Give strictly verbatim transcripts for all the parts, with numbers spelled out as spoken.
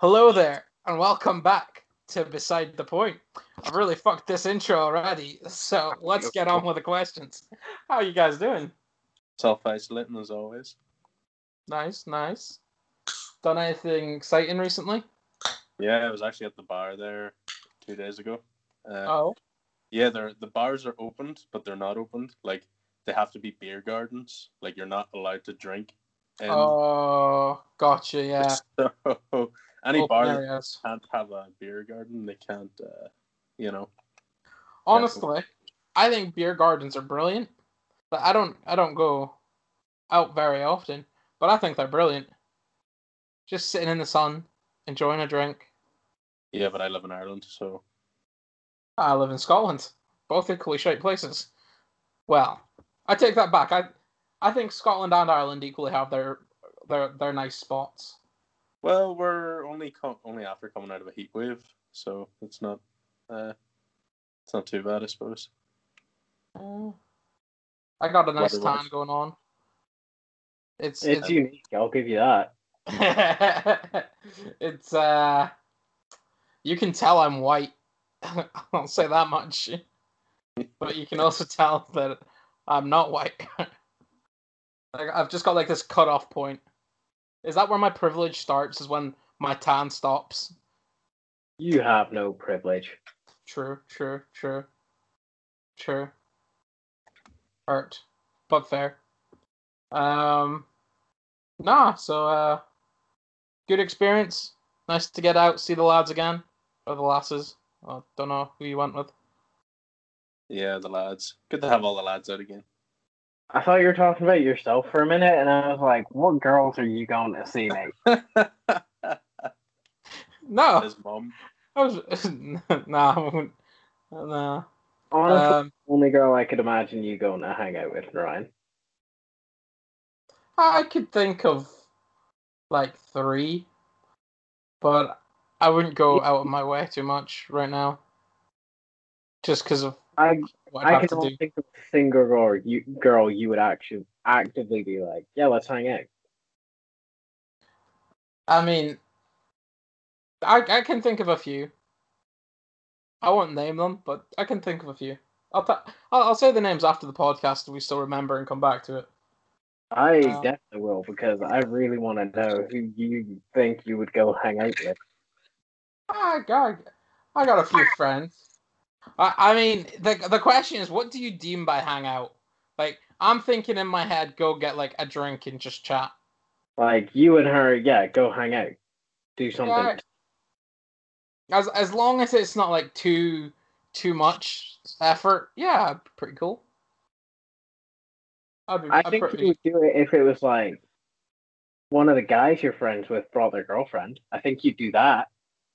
Hello there, and welcome back to Beside the Point. I've really fucked this intro already, so let's get on with the questions. How are you guys doing? Self-isolating as always. Nice, nice. Done anything exciting recently? Yeah, I was actually at the bar there two days ago. Uh, Oh, yeah, they're the bars are opened, but they're not opened. Like they have to be beer gardens. Like you're not allowed to drink. And oh, gotcha. Yeah, so any open bar that areas. can't have a beer garden, they can't. Uh, you know, can't. Honestly, I think beer gardens are brilliant. But I don't, I don't go out very often, but I think they're brilliant. Just sitting in the sun, enjoying a drink. Yeah, but I live in Ireland, so I live in Scotland, both equally shaped places. Well, I take that back. I I think Scotland and Ireland equally have their their their nice spots. well, we're only com- only after coming out of a heat wave, so it's not uh, it's not too bad, I suppose. Uh, I got a nice Weather-wise. tan going on. It's It's it's unique, I'll give you that. it's uh you can tell I'm white. I'll say that much. But you can also tell that I'm not white. Like I've just got like this cutoff point. Is that where my privilege starts? Is when my tan stops? You have no privilege. True, true, true, true. Hurt, but fair. Um, nah. So, uh, good experience. Nice to get out, see the lads again, or the lasses. I don't know who you went with. Yeah, the lads. Good to have all the lads out again. I thought you were talking about yourself for a minute, and I was like, what girls are you going to see, mate? No, His mum. I was nah, I wouldn't. Nah. Honestly, Um, the only girl I could imagine you going to hang out with, Ryan. I could think of like three, but I wouldn't go out of my way too much right now, just because of I what I'd I have can to only do. think of a single girl you, girl you would actually actively be like, yeah, let's hang out. I mean, I I can think of a few. I won't name them, but I can think of a few. I'll ta- I'll, I'll say the names after the podcast if we still remember and come back to it. I Uh, definitely will, because I really want to know who you think you would go hang out with. I got I got a few friends. I I mean the the question is, what do you deem by hangout? Like I'm thinking in my head, go get like a drink and just chat. Like, you and her, yeah, go hang out. Do something. Yeah, as as long as it's not like too too much effort. Yeah, pretty cool. I'd be I I'd think you pretty would do it if it was like one of the guys you're friends with brought their girlfriend. I think you'd do that.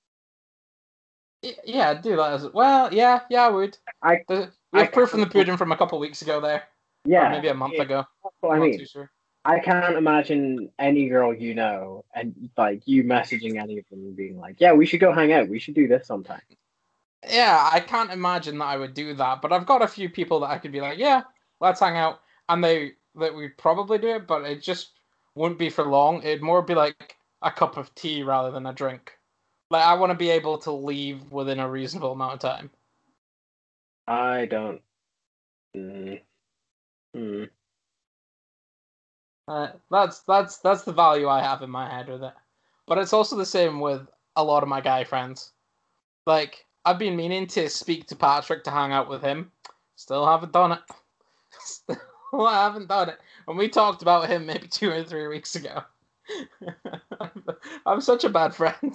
yeah, I'd do that as well. Yeah, yeah, I would. I, The, you I have proof in the can't, pudding from a couple weeks ago there, or yeah, maybe a month yeah, ago. that's what I I'm not mean. too sure. I can't imagine any girl you know and like you messaging any of them and being like, "Yeah, we should go hang out. We should do this sometime." Yeah, I can't imagine that I would do that, but I've got a few people that I could be like, yeah, let's hang out, and they that we'd probably do it, but it just wouldn't be for long. It'd more be like a cup of tea rather than a drink. Like I want to be able to leave within a reasonable amount of time. I don't. Mm, mm. Uh, that's that's that's the value I have in my head with it. But it's also the same with a lot of my guy friends. Like I've been meaning to speak to Patrick to hang out with him. Still haven't done it. Still haven't done it. And we talked about him maybe two or three weeks ago. I'm such a bad friend.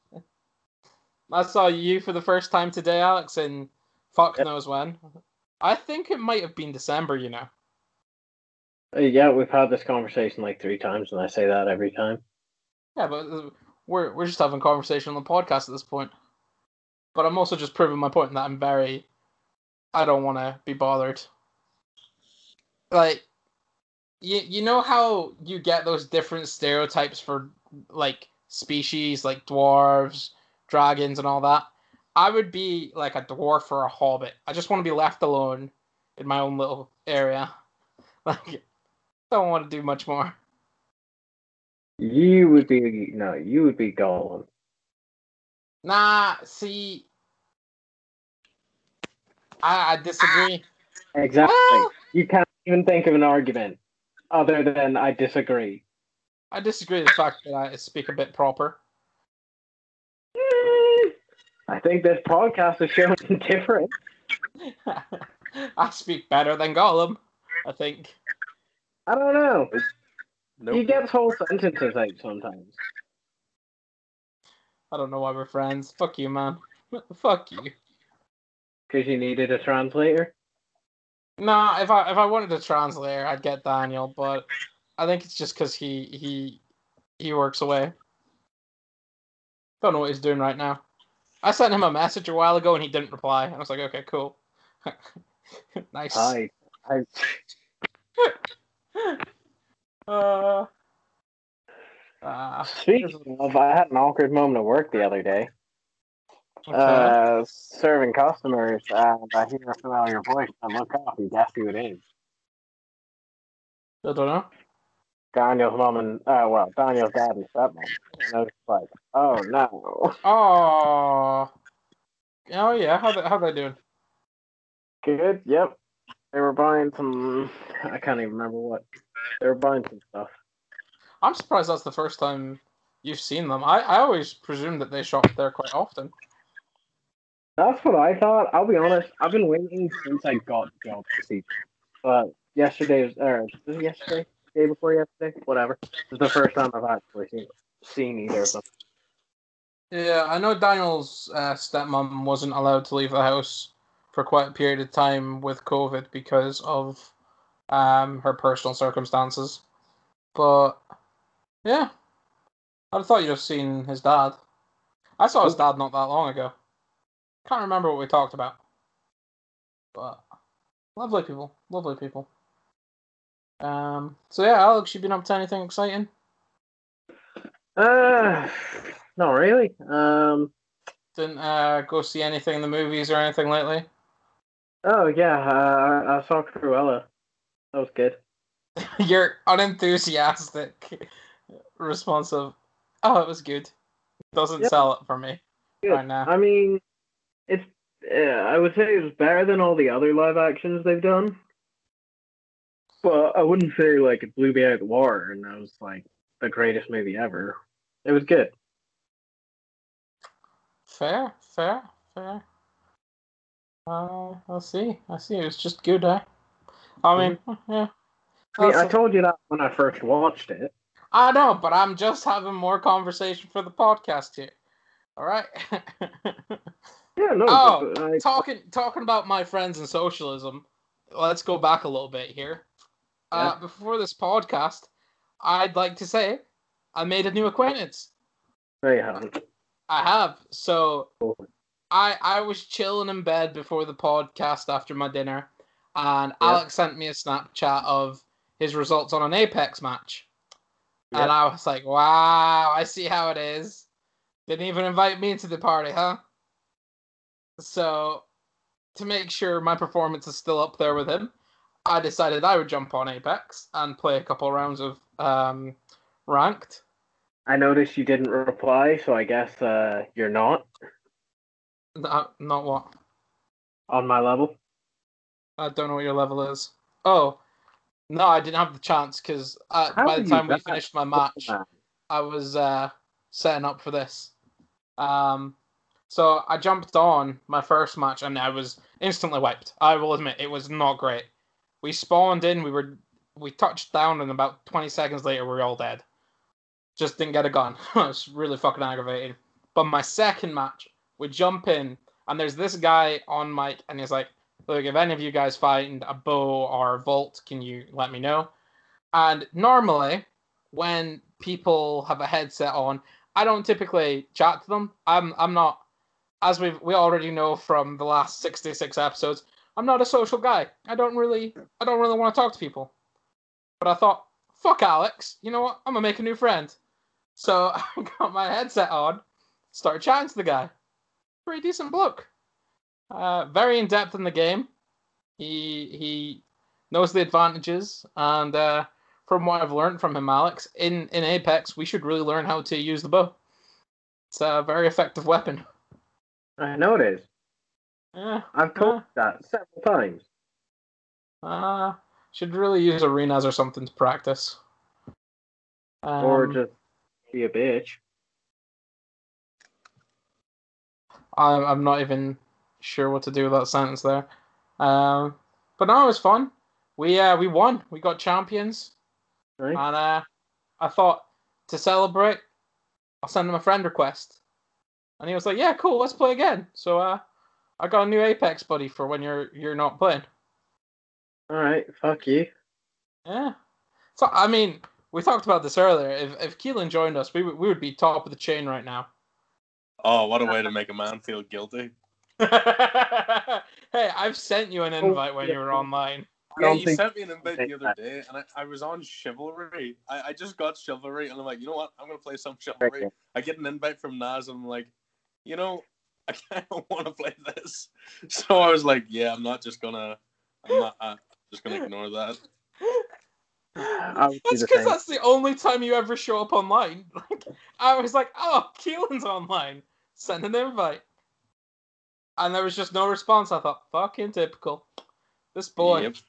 I saw you for the first time today, Alex, and fuck Yep. knows when. I think it might have been December, you know. Uh, Yeah, we've had this conversation like three times, and I say that every time. Yeah, but uh, we're we're just having a conversation on the podcast at this point. But I'm also just proving my point that I'm very. I don't want to be bothered. Like, you you know how you get those different stereotypes for like species, like dwarves, dragons, and all that. I would be like a dwarf or a hobbit. I just want to be left alone in my own little area. Like, don't want to do much more. You would be no, you would be Gollum. Nah, see, I, I disagree. Exactly. Well, You can't even think of an argument other than I disagree. I disagree with the fact that I speak a bit proper. Eh, I think this podcast is showing different. I speak better than Gollum, I think. I don't know. Nope. He gets whole sentences out sometimes. I don't know why we're friends. Fuck you, man. Fuck you. Because you needed a translator. Nah, if I if I wanted a translator, I'd get Daniel, but I think it's just because he he he works away. Don't know what he's doing right now. I sent him a message a while ago and he didn't reply. I was like, okay, cool. Nice. Hi. I, uh, uh, speaking of, I had an awkward moment at work the other day. okay. Uh, serving customers, and I hear a familiar voice. I look up and guess who it is. I don't know. Daniel's mom and, uh, well, Daniel's dad and stepmom. And I was like, oh no. Oh. Oh yeah. How they how they doing? Good, yep. They were buying some, I can't even remember what. They were buying some stuff. I'm surprised that's the first time you've seen them. I, I always presumed that they shop there quite often. That's what I thought. I'll be honest, I've been waiting since I got the job to see them. But yesterday was, or was it yesterday? Day before yesterday? Whatever. It was the first time I've actually seen, seen either of them. Yeah, I know Daniel's uh, stepmom wasn't allowed to leave the house for quite a period of time with COVID because of um, her personal circumstances. But yeah, I'd thought you'd have seen his dad. I saw his dad not that long ago. Can't remember what we talked about. But lovely people, lovely people. Um. So yeah, Alex, you been up to anything exciting? Uh, not really. Um. Didn't uh, go see anything in the movies or anything lately? Oh yeah, uh, I, I saw Cruella. That was good. Your unenthusiastic response of, "Oh, it was good," doesn't Yeah, sell it for me good. right now. I mean, it's. Uh, I would say it's better than all the other live actions they've done. But I wouldn't say like it blew me out of the water and that was like the greatest movie ever. It was good. Fair, fair, fair. Uh, I see. I see. It was just good, eh? I mean, yeah. I mean, That's I told you that when I first watched it. I know, but I'm just having more conversation for the podcast here. All right. Yeah, no. Oh, But I, talking talking about my friends and socialism. Let's go back a little bit here. Uh, Yeah. before this podcast, I'd like to say I made a new acquaintance. no, you haven't. I have. So I I was chilling in bed before the podcast after my dinner, and Yeah. Alex sent me a Snapchat of his results on an Apex match. Yeah. And I was like, wow, I see how it is. Didn't even invite me into the party, huh? So, to make sure my performance is still up there with him, I decided I would jump on Apex and play a couple rounds of um, ranked. I noticed you didn't reply, so I guess uh, you're not Not, not what? on my level. I don't know what your level is. Oh, no, I didn't have the chance because uh, How by are the you time we that finished my match, man? I was uh, setting up for this. Um, so I jumped on my first match and I was instantly wiped. I will admit it was not great. We spawned in, we were we touched down, and about twenty seconds later we were all dead. Just didn't get a gun. It was really fucking aggravating. But my second match, we jump in and there's this guy on mic and he's like, "Look, if any of you guys find a bow or a vault, can you let me know?" And normally, when people have a headset on, I don't typically chat to them. I'm I'm not, as we we already know from the last sixty-six episodes, I'm not a social guy. I don't really I don't really want to talk to people. But I thought, fuck Alex, you know what? I'm gonna make a new friend. So I got my headset on, started chatting to the guy. Pretty decent bloke. Uh, very in depth in the game. He he knows the advantages, and uh, from what I've learned from him, Alex, in, in Apex, we should really learn how to use the bow. It's a very effective weapon. I know it is. Yeah. I've told Uh, you that several times. uh, should really use arenas or something to practice. Um, Or just be a bitch. I'm I'm not even sure what to do with that sentence there. Um, but no, it was fun. We uh we won. We got champions, Right? and uh, I thought to celebrate, I'll send him a friend request, and he was like, "Yeah, cool, let's play again." So uh, I got a new Apex buddy for when you're you're not playing. Alright, fuck you. Yeah. So I mean, we talked about this earlier. If if Keelan joined us, we would we would be top of the chain right now. Oh, what a way to make a man feel guilty. Hey, I've sent you an invite when you were online. I Yeah, don't you think sent me an invite take the other that. day, and I, I was on Chivalry. I, I just got Chivalry, and I'm like, you know what? I'm going to play some Chivalry. Okay. I get an invite from Naz, and I'm like, you know, I kind of want to play this. So I was like, yeah, I'm not just going to, I'm not I'm just going to ignore that. I would do That's the because same. that's the only time you ever show up online. Like, I was like, oh, Keelan's online. Send an invite. And there was just no response. I thought, fucking typical. This boy. Yep.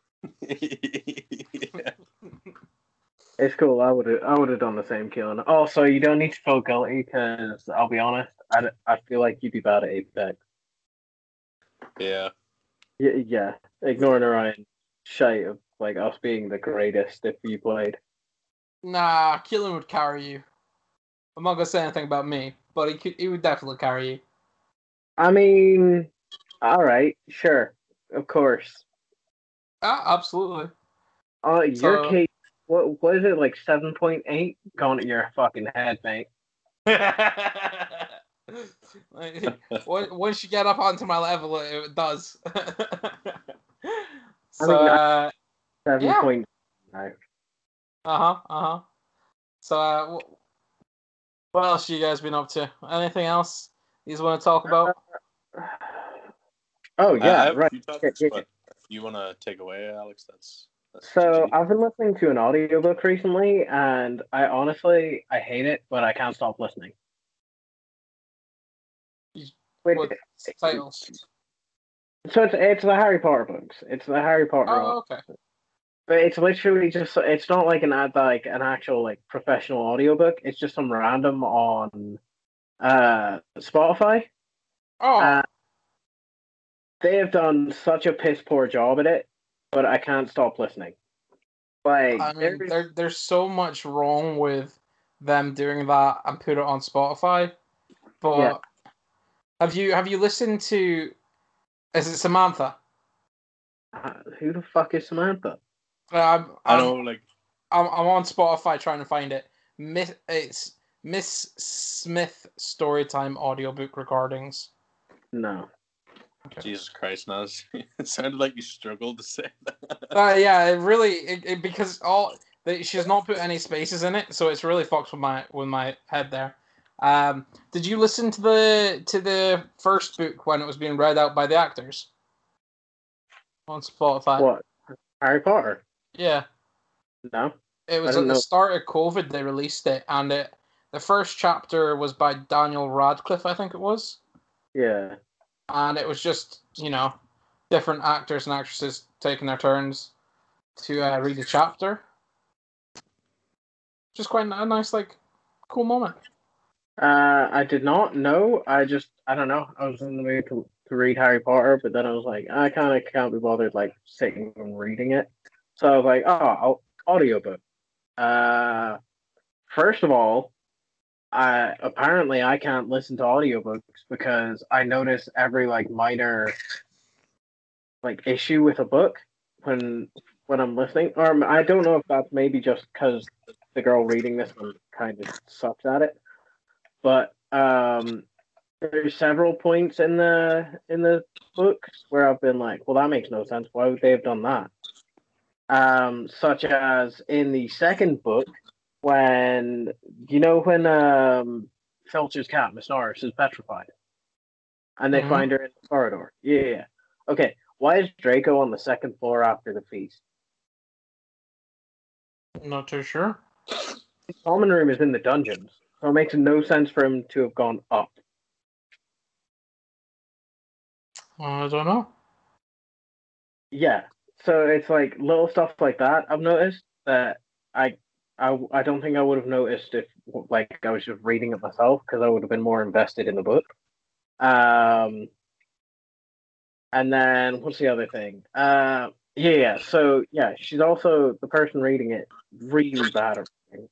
Yeah. It's cool. I would have I would have done the same, killing. Also, you don't need to feel guilty because I'll be honest, I, d- I feel like you'd be bad at Apex. Yeah. Yeah, yeah. Ignoring Orion, shite of like us being the greatest if you played. Nah, Keelan would carry you. I'm not gonna say anything about me, but he could, he would definitely carry you. I mean, all right, sure, of course. Ah, absolutely. Uh, your So, case, what what is it like seven point eight? Gone to your fucking head, mate. like, once you get up onto my level, it, it does. I So, mean, uh, seven yeah. point nine. Uh huh. Uh huh. So, uh, what else you guys been up to? Anything else you want to talk about? Oh I, I yeah, have a right. few Yeah, topics, yeah, yeah. but if you want to take away, Alex, that's, that's So G G. I've been listening to an audiobook recently, and I honestly I hate it, but I can't stop listening. Which, What titles? so it's it's the Harry Potter books. It's the Harry Potter, Oh, okay. but it's literally just it's not like an ad like an actual like professional audiobook. It's just some random on uh Spotify. Oh, Uh, they have done such a piss poor job at it, but I can't stop listening. Like I mean, there's there there's so much wrong with them doing that and put it on Spotify. But yeah. have you have you listened to? Is it Samantha? Uh, who the fuck is Samantha? I'm I I'm know, like, I'm, I'm on Spotify trying to find it. Miss it's Miss Smith Storytime audiobook recordings. No. Okay. Jesus Christ, Naz. It sounded like you struggled to say that. Uh, yeah, it really it, it, because all they, she's not put any spaces in it, so it's really fucked with my with my head there. Um, did you listen to the to the first book when it was being read out by the actors on Spotify? What? Harry Potter? Yeah, No. it I was didn't at the know. start of COVID they released it, and it the first chapter was by Daniel Radcliffe, I think it was, Yeah. and it was just you know different actors and actresses taking their turns to uh, read a chapter. Just quite a nice, like, cool moment. Uh, I did not know. I just, I don't know. I was in the mood to, to read Harry Potter, but then I was like, I kind of can't be bothered like sitting and reading it. So I was like, oh, I'll, audiobook. Uh, first of all, I apparently I can't listen to audiobooks because I notice every like minor like issue with a book when when I'm listening. Or I don't know if that's maybe just because the girl reading this one kind of sucks at it. But um, there's several points in the in the books where I've been like, well, that makes no sense. Why would they have done that? Um, such as in the second book, when you know when um Filcher's cat Miss Norris is petrified, and they Mm-hmm. find her in the corridor. Yeah, yeah, yeah. Okay, why is Draco on the second floor after the feast? Not too sure. The common room is in the dungeons. So it makes no sense for him to have gone up. I don't know. Yeah. So it's like little stuff like that I've noticed that I I, I don't think I would have noticed if like I was just reading it myself because I would have been more invested in the book. Um, and then what's the other thing? Uh, yeah, yeah. So yeah, she's also the person reading it really bad at reading.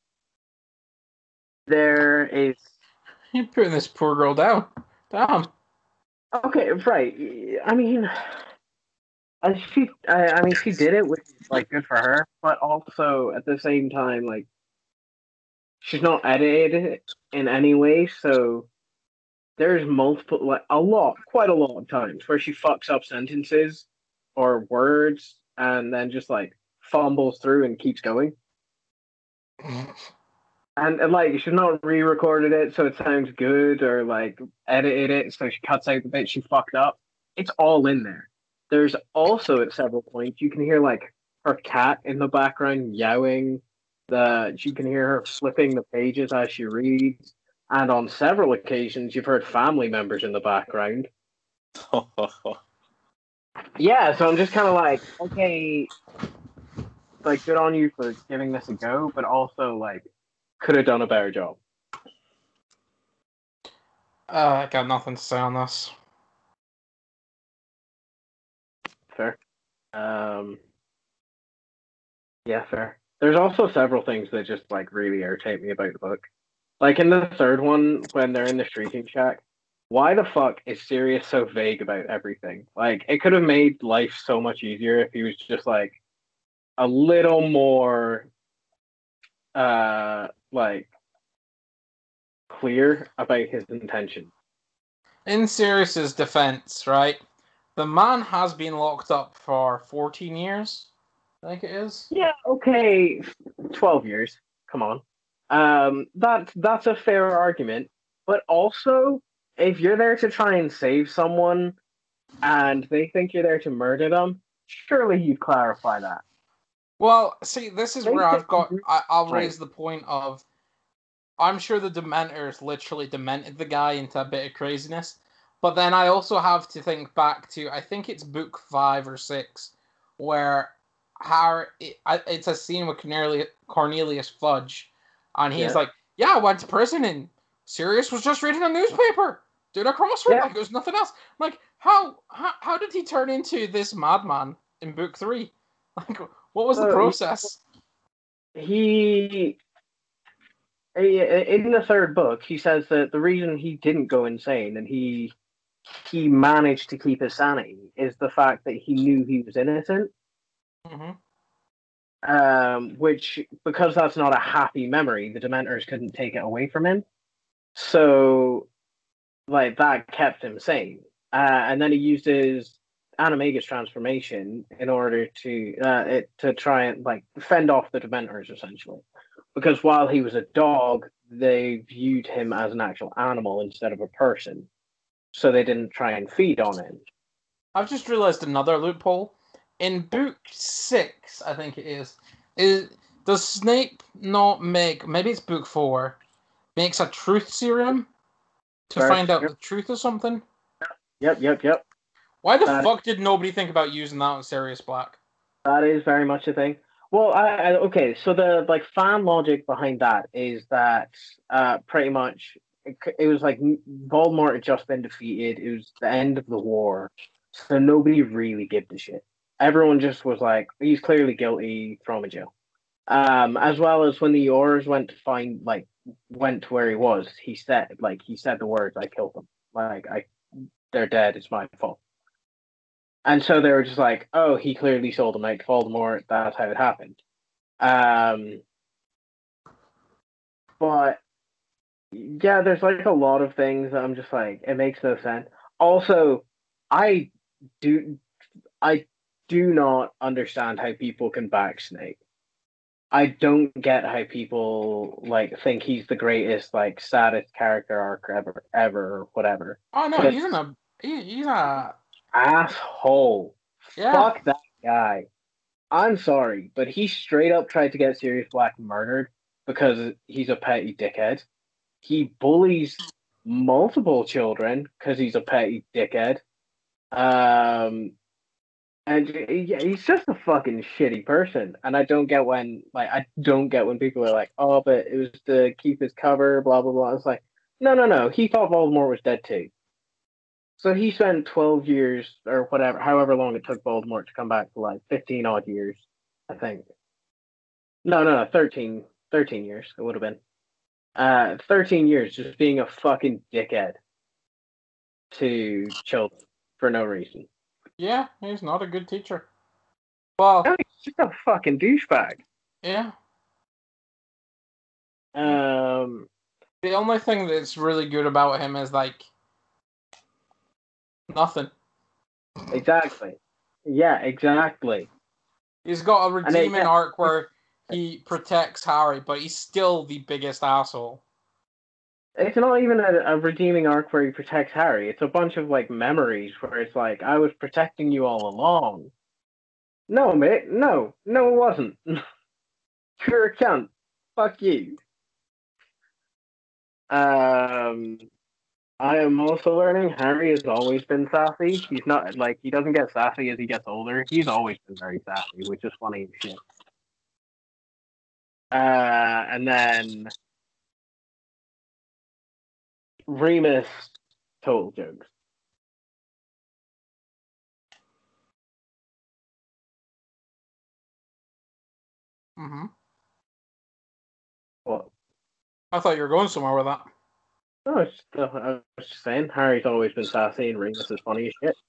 There is You're putting this poor girl down. Damn. okay, right. I mean, I she I, I mean she did it, which is like good for her, but also at the same time, like she's not edited in any way, so there's multiple, like a lot, quite a lot of times where she fucks up sentences or words and then just like fumbles through and keeps going. And, and like she's not re-recorded it so it sounds good or like edited it so she cuts out the bit she fucked up. It's all in there. There's also at several points you can hear like her cat in the background yowling. The you can hear her flipping the pages as she reads. And on several occasions, you've heard family members in the background. Yeah, so I'm just kind of like, okay, like, good on you for giving this a go, but also, like, could have done a better job. Uh, I got nothing to say on this. Fair. Um, yeah, fair. There's also several things that just, like, really irritate me about the book. Like, in the third one, when they're in the Shrieking Shack, why the fuck is Sirius so vague about everything? Like, it could have made life so much easier if he was just, like, a little more, uh, like, clear about his intention. In Sirius's defense, right? The man has been locked up for fourteen years. I think it is. Yeah, okay, twelve years. Come on. Um, that that's a fair argument, but also if you're there to try and save someone and they think you're there to murder them, surely you'd clarify that. Well, see, this is where I've got. I, I'll Right. raise the point of. I'm sure the Dementors literally demented the guy into a bit of craziness, but then I also have to think back to I think it's book five or six, where Harry. It, it's a scene with Cornelius, Cornelius Fudge, and he's Yeah. like, "Yeah, I went to prison and Sirius was just reading a newspaper, doing a crossword, Yeah. like it was nothing else." I'm like, how, how how did he turn into this madman in book three? Like, what was the So, process? He in the third book, he says that the reason he didn't go insane and he he managed to keep his sanity is the fact that he knew he was innocent. Mm-hmm. Um, which, because that's not a happy memory, the Dementors couldn't take it away from him. So, like, that kept him sane. Uh, and then he used his Animagus transformation in order to uh, it, to try and, like, fend off the Dementors, essentially. Because while he was a dog, they viewed him as an actual animal instead of a person. So they didn't try and feed on him. I've just realized another loophole. In book six, I think it is, is does Snape not make, maybe it's book four, makes a truth serum to First, find out yep. the truth of something? Yep, yep, yep. Why the That- fuck did nobody think about using that on Sirius Black? That is very much a thing. Well, I, I okay. So the like fan logic behind that is that uh, pretty much it, it was like Voldemort had just been defeated. It was the end of the war, so nobody really gave a shit. Everyone just was like, he's clearly guilty, throw him in jail. Um, as well as when the Aurors went to find like went to where he was, he said like he said the words, "I killed them. Like I, they're dead. It's my fault." And so they were just like, oh, he clearly sold them out to Voldemort. That's how it happened. Um, but yeah, there's like a lot of things that I'm just like, it makes no sense. Also, I do, I do not understand how people can back Snape. I don't get how people like think he's the greatest, like saddest character arc ever, ever, or whatever. Oh no, But- he's in a he, he's a Asshole. yeah. Fuck that guy. I'm sorry, but he straight up tried to get Sirius Black murdered because he's a petty dickhead. he bullies multiple children because he's a petty dickhead. Um, and yeah, he's just a fucking shitty person. And I don't get when, like, I don't get when people are like, "Oh, but it was to keep his cover," blah blah blah. It's like, no, no, no. He thought Voldemort was dead too. So he spent twelve years or whatever, however long it took Voldemort to come back to life, fifteen odd years, I think. No, no, no, thirteen, thirteen years it would have been. Uh, thirteen years just being a fucking dickhead to children for no reason. Yeah, he's not a good teacher. Well, No, he's just a fucking douchebag. yeah. Um, The only thing that's really good about him is like nothing. exactly. Yeah, exactly. He's got a And it- redeeming yeah. arc where he protects Harry, but he's still the biggest asshole. It's not even a, a redeeming arc where he protects Harry. It's a bunch of like memories where it's like, I was protecting you all along. No, mate. No, no, it wasn't. You're a cunt. Fuck you. Um, I am also learning Harry has always been sassy. He's not like he doesn't get sassy as he gets older. He's always been very sassy, which is funny as shit. Uh, and then Remus total jokes. Mm-hmm. What? I thought you were going somewhere with that. No, it's just, uh, I was just saying Harry's always been sassy and Remus is funny as shit.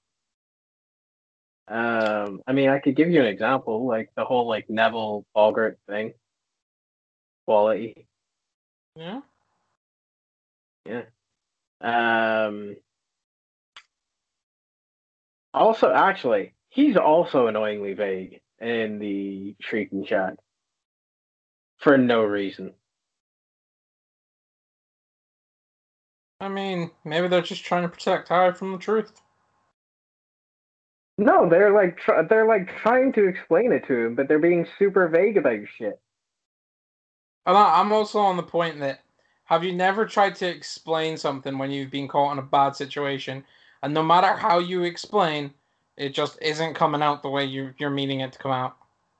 Um, I mean, I could give you an example, like the whole like Neville Boggart thing. Quality. Yeah. Yeah. Um. Also, actually, he's also annoyingly vague in the Shrieking Shack for no reason. I mean, maybe they're just trying to protect Harry from the truth. No, they're like tr- they're like trying to explain it to him, but they're being super vague about shit. And I- I'm also on the point that have you never tried to explain something when you've been caught in a bad situation, and no matter how you explain, it just isn't coming out the way you you're meaning it to come out?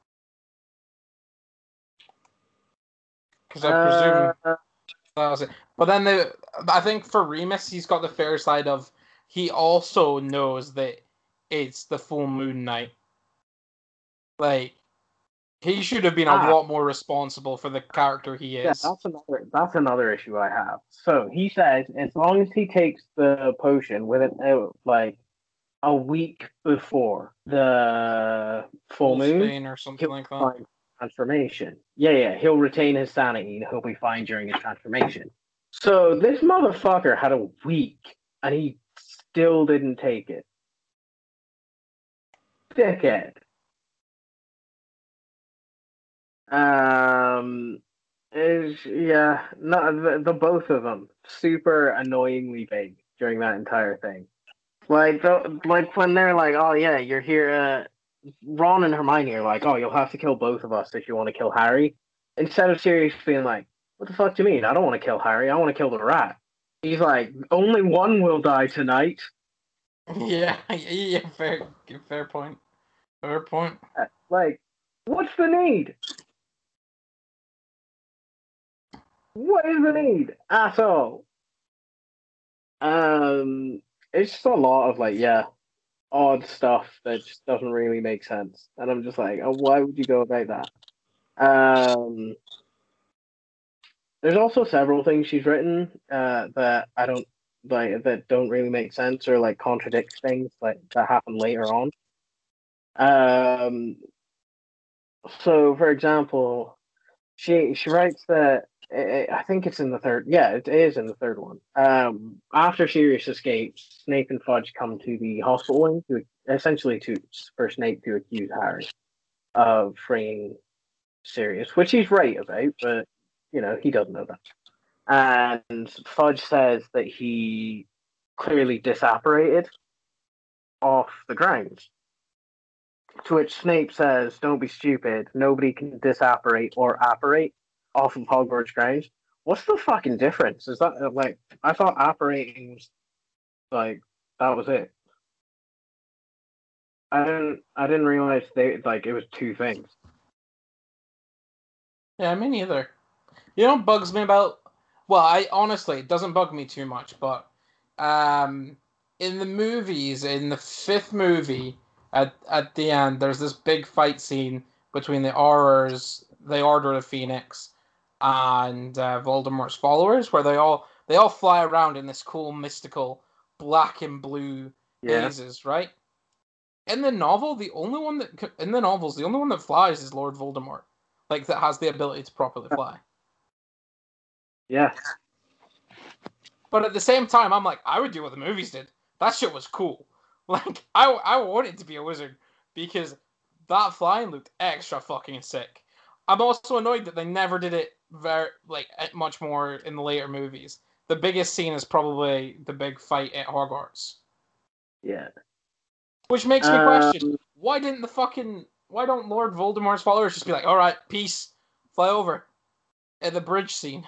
Because I presume Uh, that was it. But then the I think for Remus, he's got the fair side of he also knows that it's the full moon night. Like he should have been a Ah. lot more responsible for the character he yeah, is. that's another that's another issue I have. So he says as long as he takes the potion within uh, like a week before the full moon, Spain or something he'll like that. find transformation. Yeah, yeah, he'll retain his sanity and he'll be fine during his transformation. So this motherfucker had a week and he still didn't take it. Dickhead. Um, is yeah, not the, the both of them super annoyingly vague during that entire thing. Like, the, like when they're like, "Oh yeah, you're here." Uh, Ron and Hermione are like, "Oh, you'll have to kill both of us if you want to kill Harry." Instead of Sirius being like, "What the fuck do you mean? I don't want to kill Harry. I want to kill the rat." He's like, "Only one will die tonight." Yeah, yeah, fair, fair point. Fair point. Like, what's the need? What is the need at all? Um, it's just a lot of like, yeah, odd stuff that just doesn't really make sense, and I'm just like, oh, why would you go about that? Um, there's also several things she's written uh, that I don't like that don't really make sense or like contradict things like that happen later on. Um, so for example, she she writes that eh, I think it's in the third. Yeah, it is in the third one. Um, after Sirius escapes, Snape and Fudge come to the hospital wing to essentially to for Snape to accuse Harry of freeing Sirius, which he's right about, but you know he doesn't know that. And Fudge says that he clearly disapparated off the grounds. To which Snape says, "Don't be stupid. Nobody can disapparate or apparate off of Hogwarts grounds. what's the fucking difference? Is that like I thought apparating was like that was it. I didn't I didn't realize they like it was two things. Yeah, me neither. You know what bugs me about? Well, I honestly, it doesn't bug me too much, but um, in the movies, in the fifth movie, at at the end, there's this big fight scene between the Aurors, the Order of the Phoenix, and uh, Voldemort's followers, where they all they all fly around in this cool mystical black and blue Yeah. hazes, right? In the novel, the only one that in the novels, the only one that flies is Lord Voldemort, like that has the ability to properly fly. Yeah. But at the same time, I'm like, I would do what the movies did. That shit was cool. Like, I, I wanted to be a wizard because that flying looked extra fucking sick. I'm also annoyed that they never did it very like much more in the later movies. The biggest scene is probably the big fight at Hogwarts, Yeah. which makes me Um, question why didn't the fucking why don't Lord Voldemort's followers just be like, all right, peace, fly over at the bridge scene?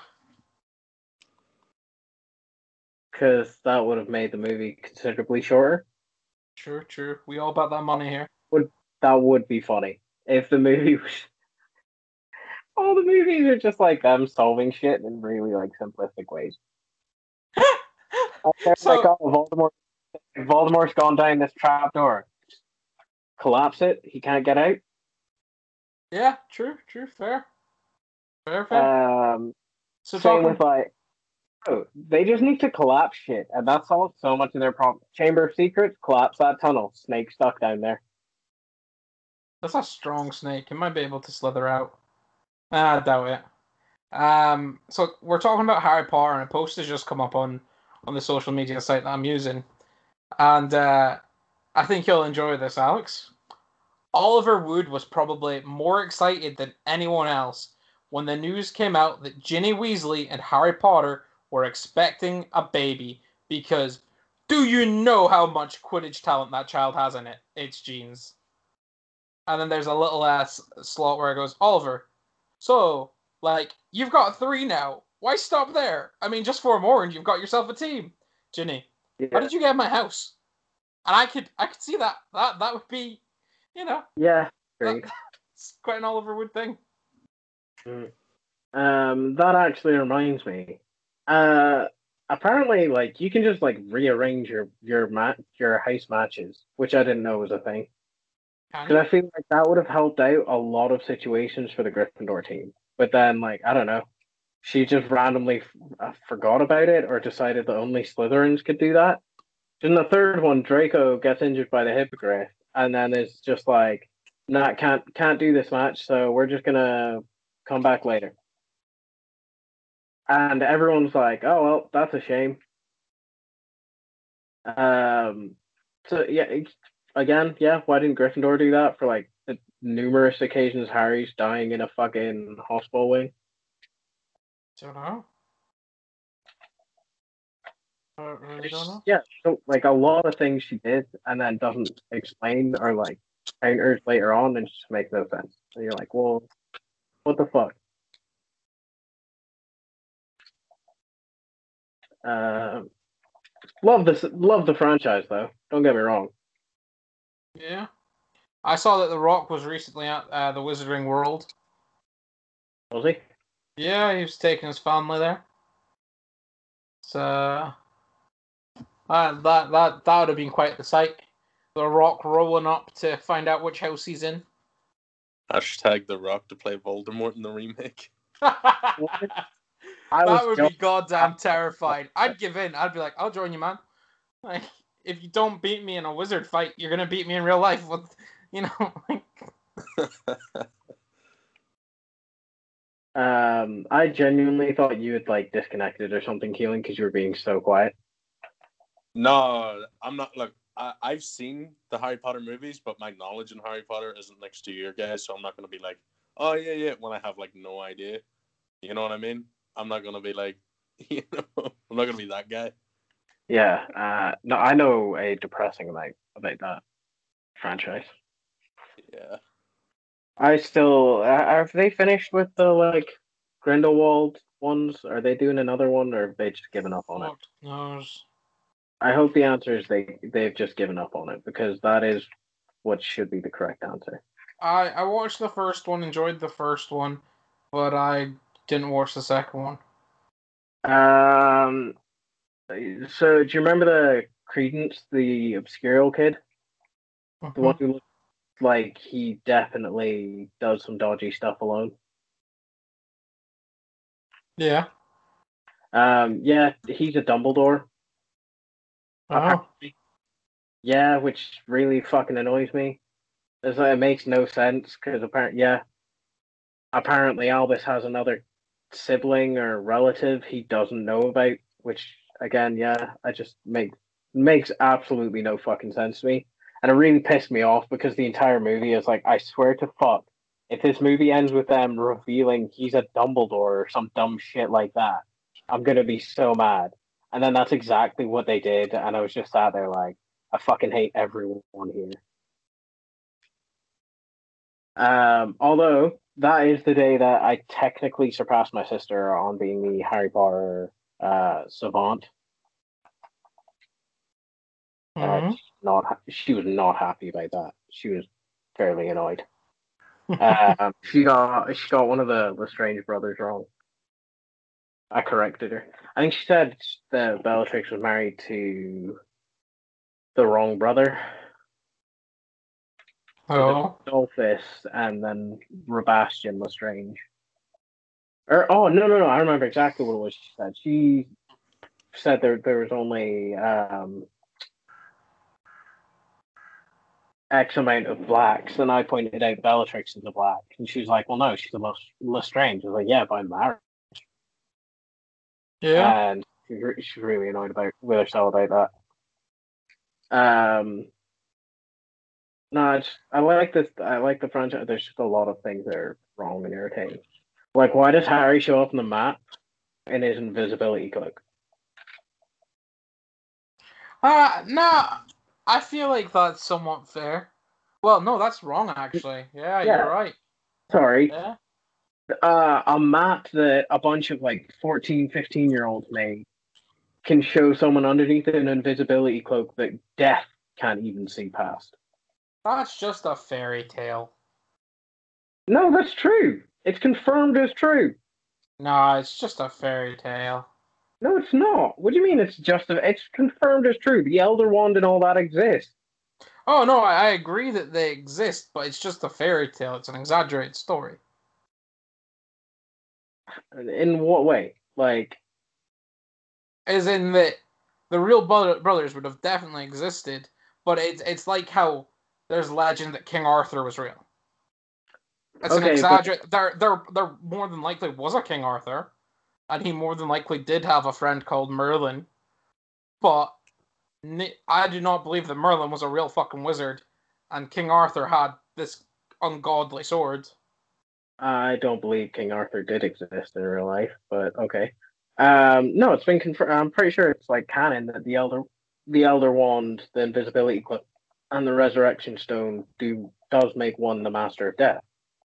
because that would have made the movie considerably shorter. True, true. We all about that money here. Would that would be funny if the movie was all the movies are just like them solving shit in really like simplistic ways. They're So, like, oh, Voldemort, Voldemort's gone down this trap door. Collapse it. He can't get out. yeah, true, true, fair. Fair, fair. Um, So same talking, with like, oh, they just need to collapse shit, and that solves so much of their problem. Chamber of Secrets, collapse that tunnel. Snake stuck down there. that's a strong snake. It might be able to slither out. Ah, I doubt it. Um, so we're talking about Harry Potter, and a post has just come up on on the social media site that I'm using, and uh, I think you'll enjoy this, Alex. Oliver Wood was probably more excited than anyone else when the news came out that Ginny Weasley and Harry Potter were expecting a baby because do you know how much Quidditch talent that child has in it? Its genes. And then there's a little ass slot where it goes, Oliver, so, like, you've got three now. Why stop there? I mean, just four more and you've got yourself a team. Ginny, how Yeah, did you get in my house? And I could I could see that. That that would be, you know, yeah, that, great. that's quite an Oliver Wood thing. Mm. Um, that actually reminds me. Uh, apparently, like you can just like rearrange your your mat your house matches, which I didn't know was a thing. Can Because you? I feel like that would have helped out a lot of situations for the Gryffindor team. But then, like, I don't know, she just randomly f- uh, forgot about it or decided that only Slytherins could do that. In the third one, Draco gets injured by the Hippogriff, and then it's just like, nah, can't can't do this match, so we're just gonna come back later. And everyone's like, oh well, that's a shame. Um, so yeah, again, yeah, why didn't Gryffindor do that for like the numerous occasions Harry's dying in a fucking hospital wing? Don't know. I really don't know. Yeah, so like a lot of things she did and then doesn't explain or like counters later on and just make no sense. So you're like, well, what the fuck? Um, love this, love the franchise though. Don't get me wrong. Yeah. I saw that The Rock was recently at uh, the Wizarding World. Was he? Yeah, he was taking his family there. So uh, that that that would have been quite the sight. The Rock rolling up to find out which house he's in. Hashtag The Rock to play Voldemort in the remake. That I was would just be goddamn terrifying. I'd give in. I'd be like, I'll join you, man. Like, if you don't beat me in a wizard fight, you're gonna beat me in real life. With, you know, like. Um, I genuinely thought you had like disconnected or something, Keelan, because you were being so quiet. No, I'm not. Look, I, I've seen the Harry Potter movies, but my knowledge in Harry Potter isn't next to your guys, so I'm not going to be like, oh, yeah, yeah, when I have like no idea. You know what I mean? I'm not going to be like, you know, I'm not going to be that guy. Yeah. Uh, no, I know a depressing amount about that franchise. Yeah. I still uh, have they finished with the like Grindelwald ones? Are they doing another one, or have they just given up on it? Fuck knows. I hope the answer is they they've just given up on it, because that is what should be the correct answer. I I watched the first one, enjoyed the first one, but I didn't watch the second one. Um. So do you remember the Credence, the Obscurial kid, the Mm-hmm. one who looks like he definitely does some dodgy stuff alone? Yeah. Um. Yeah, he's a Dumbledore. Oh. Apparently. Yeah, which really fucking annoys me. It's like, it makes no sense because apparently, yeah, apparently Albus has another sibling or relative he doesn't know about, which again, yeah, I just make makes absolutely no fucking sense to me. And it really pissed me off because the entire movie is like, I swear to fuck, if this movie ends with them revealing he's a Dumbledore or some dumb shit like that, I'm gonna be so mad. And then that's exactly what they did, and I was just sat there like, I fucking hate everyone here. Um, although that is the day that I technically surpassed my sister on being the Harry Potter uh, savant. Uh, Mm-hmm. she's not she was not happy about that. She was fairly annoyed. Um, she got she got one of the Lestrange brothers wrong. I corrected her. I think she said that Bellatrix was married to the wrong brother. Oh. Adolphus and then Sebastian Lestrange. Or oh no no no! I remember exactly what it was. She said she said there there was only um, X amount of blacks, and I pointed out Bellatrix is a black, and she was like, "Well, no, she's a Lestrange." I was like, "Yeah, but I'm married," Yeah. and she's re- she's really annoyed about with herself about that. Um, no, it's, I like this. I like the franchise. There's just a lot of things that are wrong and irritating. Like, why does Harry show up on the map in his invisibility cloak? Uh, no, I feel like that's somewhat fair. Well, no, that's wrong, actually. Yeah, you're Yeah, right. sorry. Yeah. Uh, a map that a bunch of like fourteen, fifteen year olds made can show someone underneath an invisibility cloak that death can't even see past. That's just a fairy tale. No, that's true. It's confirmed as true. No, it's just a fairy tale. No, it's not. What do you mean it's just a, it's confirmed as true. The Elder Wand and all that exists. Oh, no, I, I agree that they exist, but it's just a fairy tale. It's an exaggerated story. In what way? Like, As in that the real brother- brothers would have definitely existed, but it's it's like how there's legend that King Arthur was real. It's an okay, but exaggerate. There, there, there more than likely was a King Arthur, and he more than likely did have a friend called Merlin. But I do not believe that Merlin was a real fucking wizard, and King Arthur had this ungodly sword. I don't believe King Arthur did exist in real life, but okay. Um, no, it's been confirmed. I'm pretty sure it's like canon that the Elder, the Elder Wand, the Invisibility Cloak, and the Resurrection Stone do does make one the Master of Death.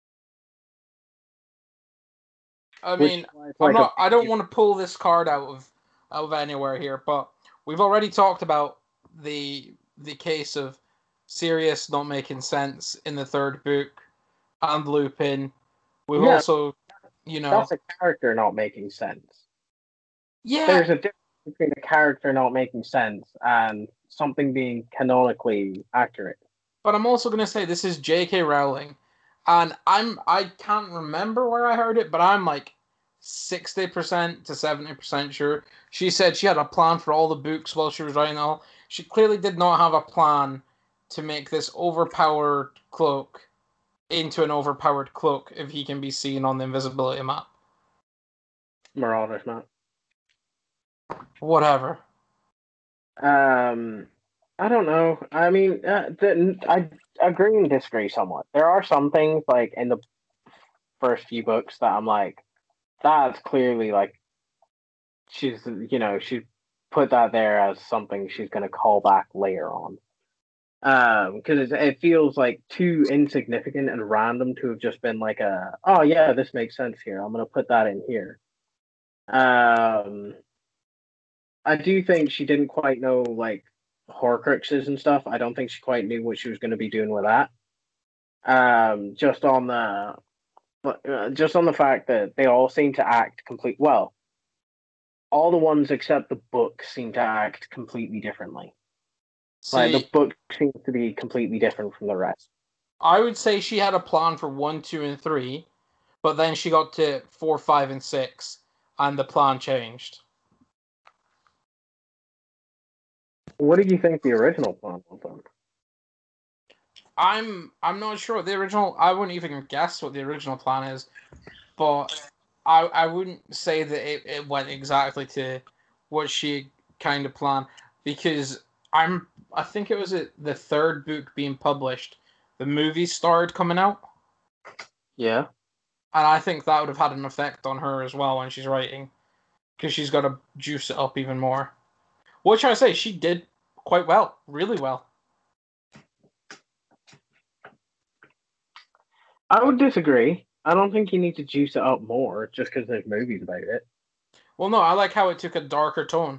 I Which mean, is I'm like a not. I don't want to pull this card out of out of anywhere here, but we've already talked about the the case of Sirius not making sense in the third book and Lupin. We've yeah, also, you know, that's a character not making sense. yeah, There's a difference between a character not making sense and something being canonically accurate. but I'm also gonna say this is J K. Rowling, and I'm I can't remember where I heard it, but I'm like sixty percent to seventy percent sure. She said she had a plan for all the books while she was writing all. She clearly did not have a plan to make this overpowered cloak into an overpowered cloak if he can be seen on the invisibility map. Marauders, man. Whatever. Um, I don't know. I mean, uh, the, I agree and disagree somewhat. There are some things like in the first few books that I'm like, that's clearly like she's, you know, she put that there as something she's going to call back later on. Um, because it feels like too insignificant and random to have just been like a, oh yeah, this makes sense here. I'm going to put that in here. Um, I do think she didn't quite know like Horcruxes and stuff. I don't think she quite knew what she was going to be doing with that. Um, just on the, but uh, just on the fact that they all seem to act complete. Well, all the ones except the book seem to act completely differently. Like the See, book seems to be completely different from the rest. I would say she had a plan for one, two, and three, but then she got to four, five, and six, and the plan changed. What did you think the original plan was then? I'm I'm not sure the original. I wouldn't even guess what the original plan is, but I I wouldn't say that it, it went exactly to what she kind of planned, because I'm I think it was it, the third book being published. The movie started coming out, Yeah. and I think that would have had an effect on her as well when she's writing, because she's got to juice it up even more. Which I say she did quite well, really well. I would disagree. I don't think you need to juice it up more just because there's movies about it. Well, no, I like how it took a darker tone.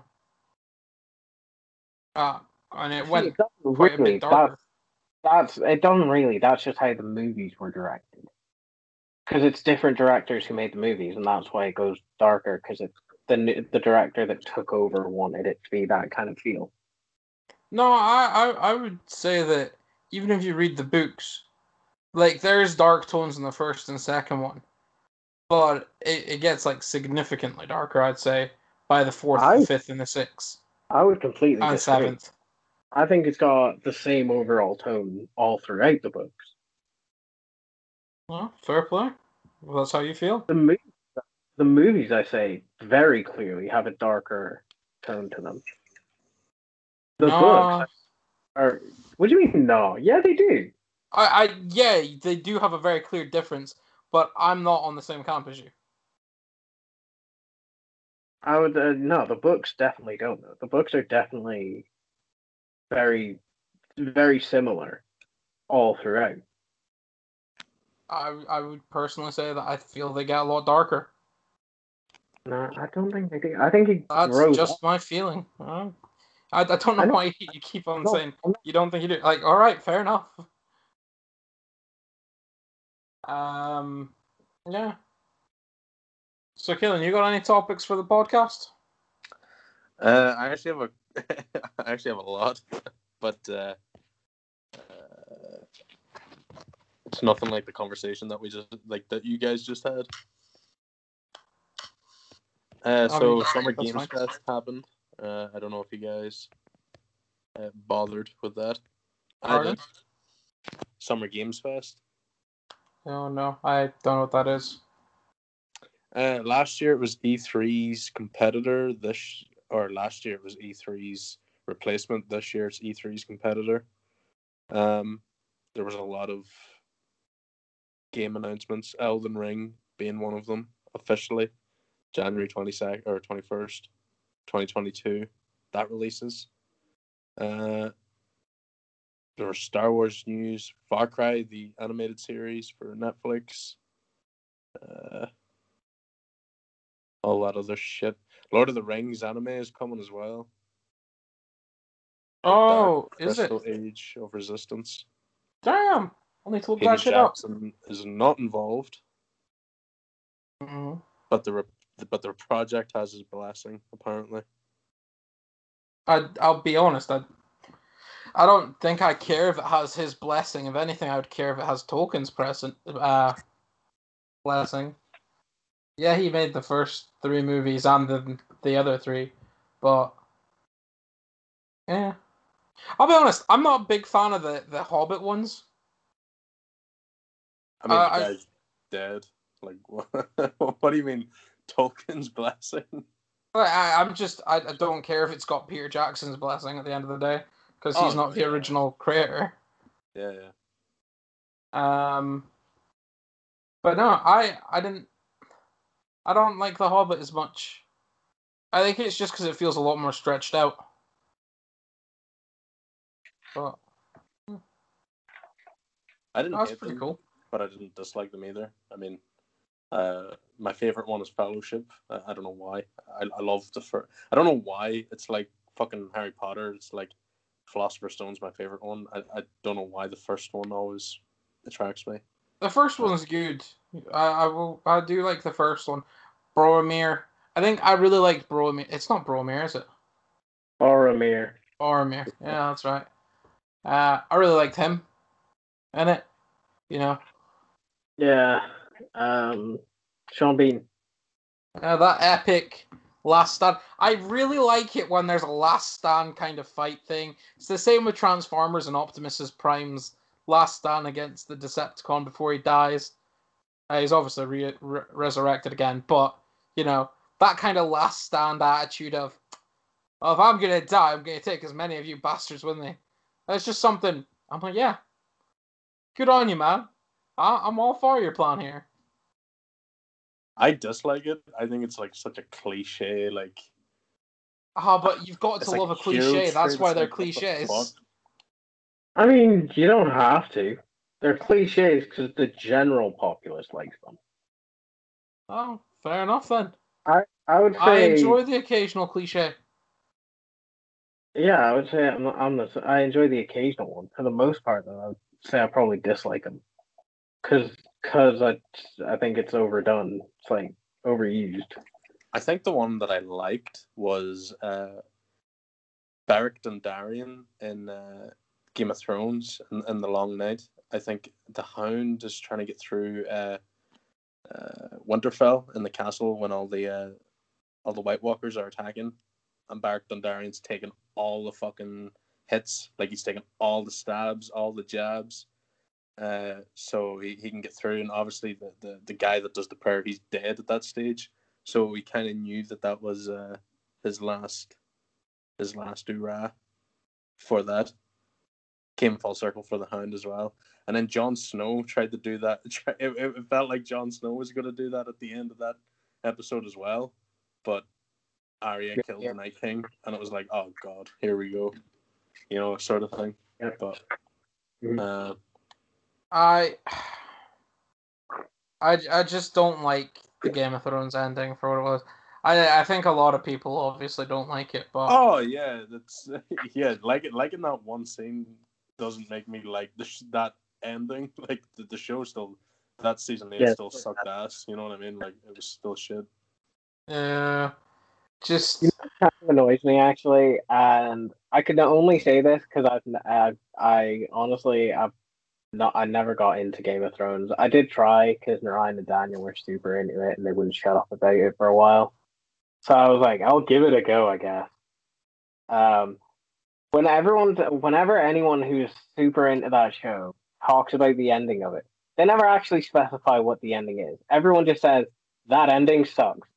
Uh, and it See, it went doesn't quite a bit really. That darker. that's it. Doesn't really. That's just how the movies were directed. Because it's different directors who made the movies, and that's why it goes darker. Because it's the the director that took over wanted it to be that kind of feel. No, I, I, I would say that even if you read the books, like there's dark tones in the first and second one, but it, it gets like significantly darker, I'd say, by the fourth, the I fifth, and the sixth, I would completely and disagree. seventh. I think it's got the same overall tone all throughout the books. Well, fair play. Well, that's how you feel. The mo- the movies, I say, very clearly have a darker tone to them. The books No, are. What do you mean? No, yeah, they do. I, I, yeah, they do have a very clear difference, but I'm not on the same camp as you. I would uh, no. The books definitely don't. Though. The books are definitely very, very similar all throughout. I, I would personally say that I feel they get a lot darker. No, I don't think they do. I think it That's grows up. just my feeling. Uh, I, I don't I know know. why you keep on No, saying I'm not- you don't think you do. Like, all right, fair enough. Um, yeah. So, Killen, you got any topics for the podcast? Uh, I actually have a, I actually have a lot, but uh, uh, it's nothing like the conversation that we just like that you guys just had. Uh, I mean, so Summer that's Games fine. Fest happened. Uh, I don't know if you guys uh, bothered with that. I Pardon? did. Summer Games Fest. Oh no, I don't know what that is. Uh, last year it was E three's competitor. This or last year it was E three's replacement. This year it's E three's competitor. Um, there was a lot of game announcements. Elden Ring being one of them officially, January twenty second or twenty first, twenty twenty two. That releases. Uh, there was Star Wars news, Far Cry the animated series for Netflix. Uh, all that other shit. Lord of the Rings anime is coming as well. The Dark Oh, is it? Crystal Age of Resistance. Damn! I need to look Peter that shit up. Jackson is not involved, Mm-hmm. but the but the project has his blessing apparently. I I'll be honest. I I don't think I care if it has his blessing. If anything, I would care if it has Tolkien's present uh blessing. Yeah, he made the first three movies and the the other three, but yeah. I'll be honest. I'm not a big fan of the the Hobbit ones. I mean, the Uh, guy's dead. Like, what, what do you mean, Tolkien's blessing? I I I'm just I, I don't care if it's got Peter Jackson's blessing at the end of the day, because Oh he's no, not the yeah, original creator. yeah, yeah. Um, but no, I I didn't. I don't like the Hobbit as much. I think it's just because it feels a lot more stretched out. But I didn't that's hate pretty them, cool. but I didn't dislike them either. I mean, Uh, my favorite one is Fellowship. I, I don't know why. I I love the first. I don't know why. It's like fucking Harry Potter. It's like Philosopher's Stone's my favorite one. I, I don't know why the first one always attracts me. The first one's good. I I will I do like the first one. Boromir. I think I really liked Boromir. It's not Boromir, is it? Boromir. Boromir. Yeah, that's right. Uh, I really liked him in it. You know, Yeah. Um, Sean Bean. uh, that epic last stand. I really like it when there's a last stand kind of fight thing. It's the same with Transformers and Optimus Prime's last stand against the Decepticon before he dies. Uh, he's obviously re- re- resurrected again, but you know that kind of last stand attitude of, oh, if I'm gonna die, I'm gonna take as many of you bastards with me. That's just something. I'm like, yeah, good on you, man. I- I'm all for your plan here. I dislike it. I think it's like such a cliche. Like Ah, but you've got to it's like love a hero cliche. That's trait. why It's they're like what the cliches. fuck? I mean, you don't have to. They're cliches because the general populace likes them. Oh, fair enough then. I I would I say, enjoy the occasional cliche. yeah, I would say I'm I'm the, I enjoy the occasional one. For the most part, though, I would say I probably dislike them because because I I think it's overdone. It's like overused. I think the one that I liked was uh, Beric Dondarrion in uh, Game of Thrones and in, in The Long Night. I think the Hound is trying to get through uh, uh, Winterfell in the castle when all the uh, all the White Walkers are attacking, and Beric Dondarrion's taking all the fucking hits, like he's taking all the stabs, all the jabs, uh, so he, he can get through. And obviously, the, the, the guy that does the prayer, he's dead at that stage, so we kind of knew that that was uh, his last his last hoorah for that. Came full circle for the Hound as well. And then Jon Snow tried to do that. It, it felt like Jon Snow was going to do that at the end of that episode as well, but Arya killed Yeah. the Night King, and it was like, oh god, here we go, you know, sort of thing. Yeah. But Mhm. uh, I, I, I just don't like the Game of Thrones ending for what it was. I, I think a lot of people obviously don't like it, but oh yeah, that's yeah, like it, liking that one scene doesn't make me like the sh- that ending. Like the, the show still, that season eight Yeah. still sucked ass. You know what I mean? Like it was still shit. uh, just You know, it kind of annoys me actually, and I can only say this because I've I, I honestly I've not I never got into Game of Thrones. I did try because Narayan and Daniel were super into it, and they wouldn't shut up about it for a while. So I was like, I'll give it a go, I guess. Um, when everyone's whenever anyone who's super into that show talks about the ending of it, they never actually specify what the ending is. Everyone just says that ending sucks.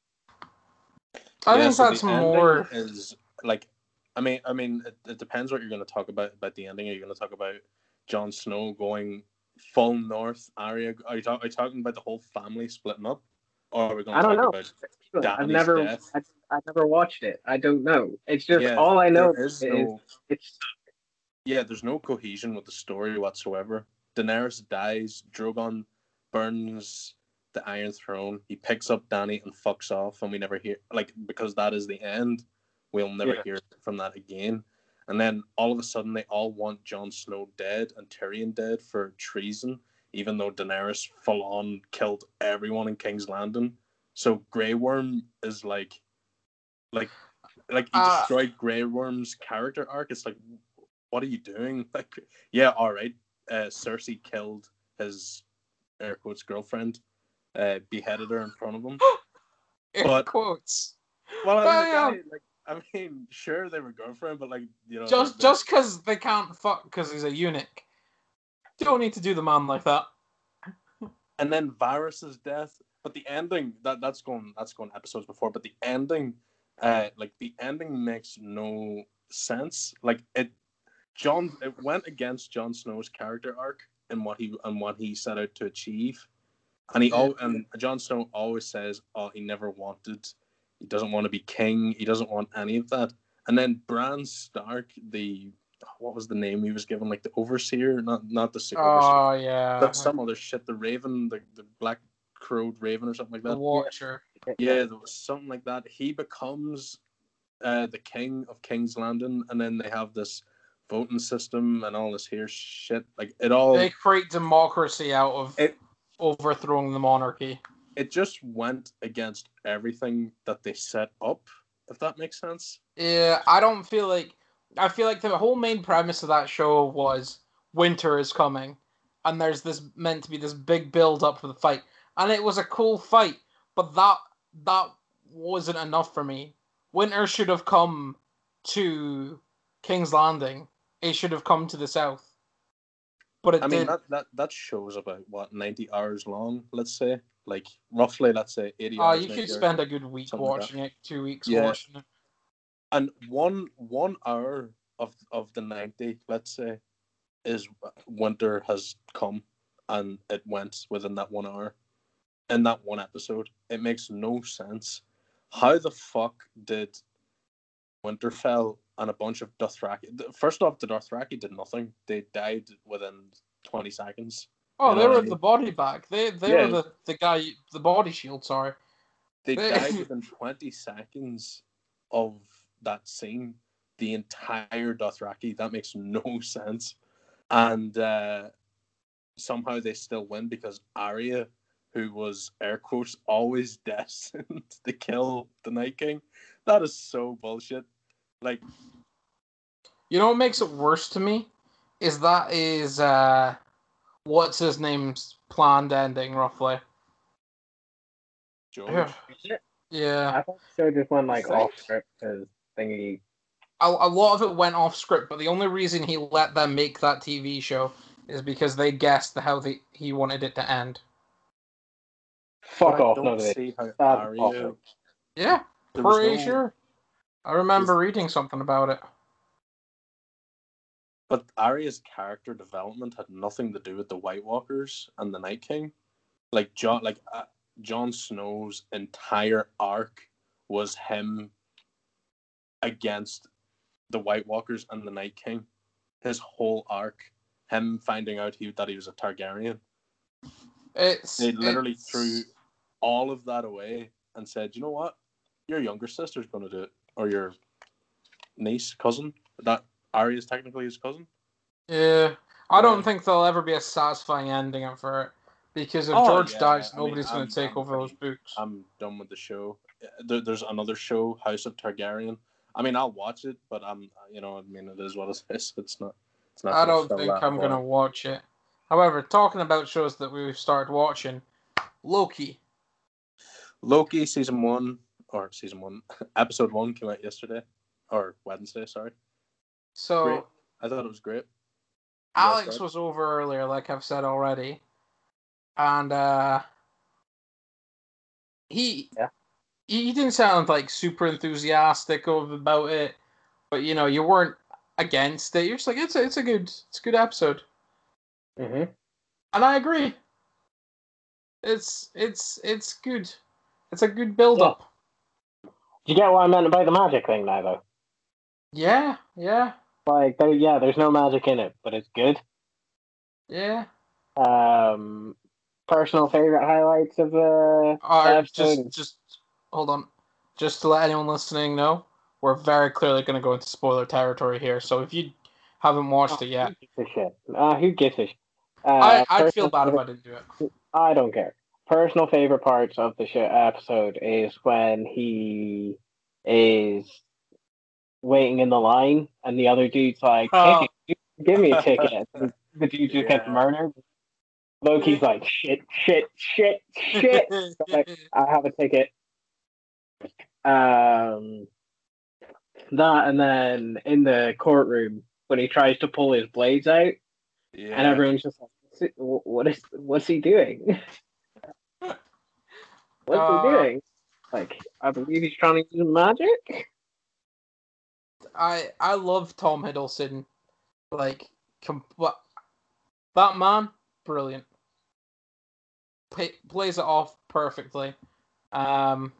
I yeah, think so that's the ending more. is like, I mean, I mean, it, it depends what you're going to talk about about the ending. Are you going to talk about Jon Snow going full north? Arya, are you, talk, are you talking about the whole family splitting up, or are we going I to don't talk know. about I've Dany's never, death? I, I never watched it. I don't know. It's just Yeah, all I there know is is no, it's yeah, there's no cohesion with the story whatsoever. Daenerys dies. Drogon burns the Iron Throne. He picks up Dany and fucks off, and we never hear like because that is the end. We'll never yeah. hear from that again. And then all of a sudden, they all want Jon Snow dead and Tyrion dead for treason, even though Daenerys full on killed everyone in King's Landing. So Grey Worm is like, like, like he Uh, destroyed Grey Worm's character arc. It's like, what are you doing? Like, yeah, all right. Uh, Cersei killed his air quotes girlfriend, uh, beheaded her in front of him. air But quotes. well, I was a guy. Damn. Like, I mean, sure they were girlfriend, but like, you know, Just they're, they're, just because they can't fuck because he's a eunuch, you don't need to do the man like that. and then Varys's death. But the ending that that's going that's going episodes before. But the ending, uh, like the ending makes no sense. Like it, John it went against Jon Snow's character arc and what he and what he set out to achieve. And he all and Jon Snow always says, "Oh, he never wanted. He doesn't want to be king. He doesn't want any of that." And then Bran Stark, the what was the name he was given? Like the overseer, not not the super overseer. Oh yeah. That's some other shit. The Raven, the, the Black crowed raven or something like The that. Watcher. Yeah, there was something like that. He becomes uh, the king of King's Landing, and then they have this voting system and all this here shit. Like it all. They create democracy out of it. overthrowing the monarchy. It just went against everything that they set up. If that makes sense. Yeah, I don't feel like. I feel like the whole main premise of that show was winter is coming, and there's this meant to be this big build up for the fight, and it was a cool fight, but that that wasn't enough for me. Winter should have come to King's Landing. It should have come to the south, but it I mean did. that that that show's about what ninety hours long. Let's say, like roughly, let's say eighty Oh, hours. you could hours, spend a good week something like watching it, two weeks Yeah. watching it. And one one hour of of the ninety, let's say, is winter has come, and it went within that one hour, in that one episode. It makes no sense. How the fuck did Winterfell and a bunch of Dothraki? First off, the Dothraki did nothing. They died within twenty seconds. Oh, You know they what were I mean? the body bag. They they Yeah. were the, the guy, the body shield. Sorry. They They- died within twenty seconds of that scene. The entire Dothraki. That makes no sense. And uh, somehow they still win because Arya, who was, air quotes, always destined to kill the Night King. That is so bullshit. Like, You know what makes it worse to me is that is uh, what's his name's planned ending roughly. George. Yeah, I thought the show just went like You think? off script because thingy. a, a lot of it went off script, but the only reason he let them make that T V show is because they guessed how the, he wanted it to end. Fuck But I off, don't none of it. see how That's Arya. awful. Yeah, There was pretty no- sure. I remember reading something about it. But Arya's character development had nothing to do with the White Walkers and the Night King. Like John, like uh, Jon Snow's entire arc was him against the White Walkers and the Night King. His whole arc, him finding out he that he was a Targaryen. It's They literally it's- threw all of that away and said, "You know what? Your younger sister's going to do it, or your niece, cousin. That Arya's technically his cousin." Yeah, I don't Yeah. think there'll ever be a satisfying ending for it because if Oh, George yeah, dies, I mean, nobody's I'm- going to take I'm over those pretty- books. I'm done with the show. There, there's another show, House of Targaryen. I mean, I'll watch it, but I'm, you know, I mean, it is what it is. It's not. It's not. I gonna don't fill think that I'm going to void. watch it. However, talking about shows that we've started watching, Loki. Loki season one or season one episode one came out yesterday or Wednesday. Sorry. So Great. I thought it was great. Alex Yes, was over earlier, like I've said already, and uh, he Yeah. he didn't sound like super enthusiastic of about it, but you know you weren't against it. You're just like it's a, it's a good it's a good episode, Mm-hmm. and I agree. It's it's it's good. It's a good build up. You get what I meant about the magic thing now, though? Yeah, yeah, Like, there, yeah, there's no magic in it, but it's good. yeah. Um, personal favorite highlights of the Or episode. just just hold on, just to let anyone listening know, we're very clearly going to go into spoiler territory here. So if you haven't watched Oh, it yet, Who gives a shit? Uh, who gives a shit? Uh, I I'd feel personal bad if favorite- I didn't do it. I don't care. Personal favorite parts of the show episode is when he is waiting in the line and the other dude's like, Oh. "Hey, give me a ticket." And the dude just gets Yeah. murdered. Loki's like, "Shit, shit, shit, shit." Like, I have a ticket. Um, that and then in the courtroom when he tries to pull his blades out, Yeah. and everyone's just like, "What's it- "What is? What's he doing? What's Uh, he doing?" Like, I believe he's trying to use magic. I I love Tom Hiddleston. Like, com- what that man, brilliant. Play, plays it off perfectly. Um,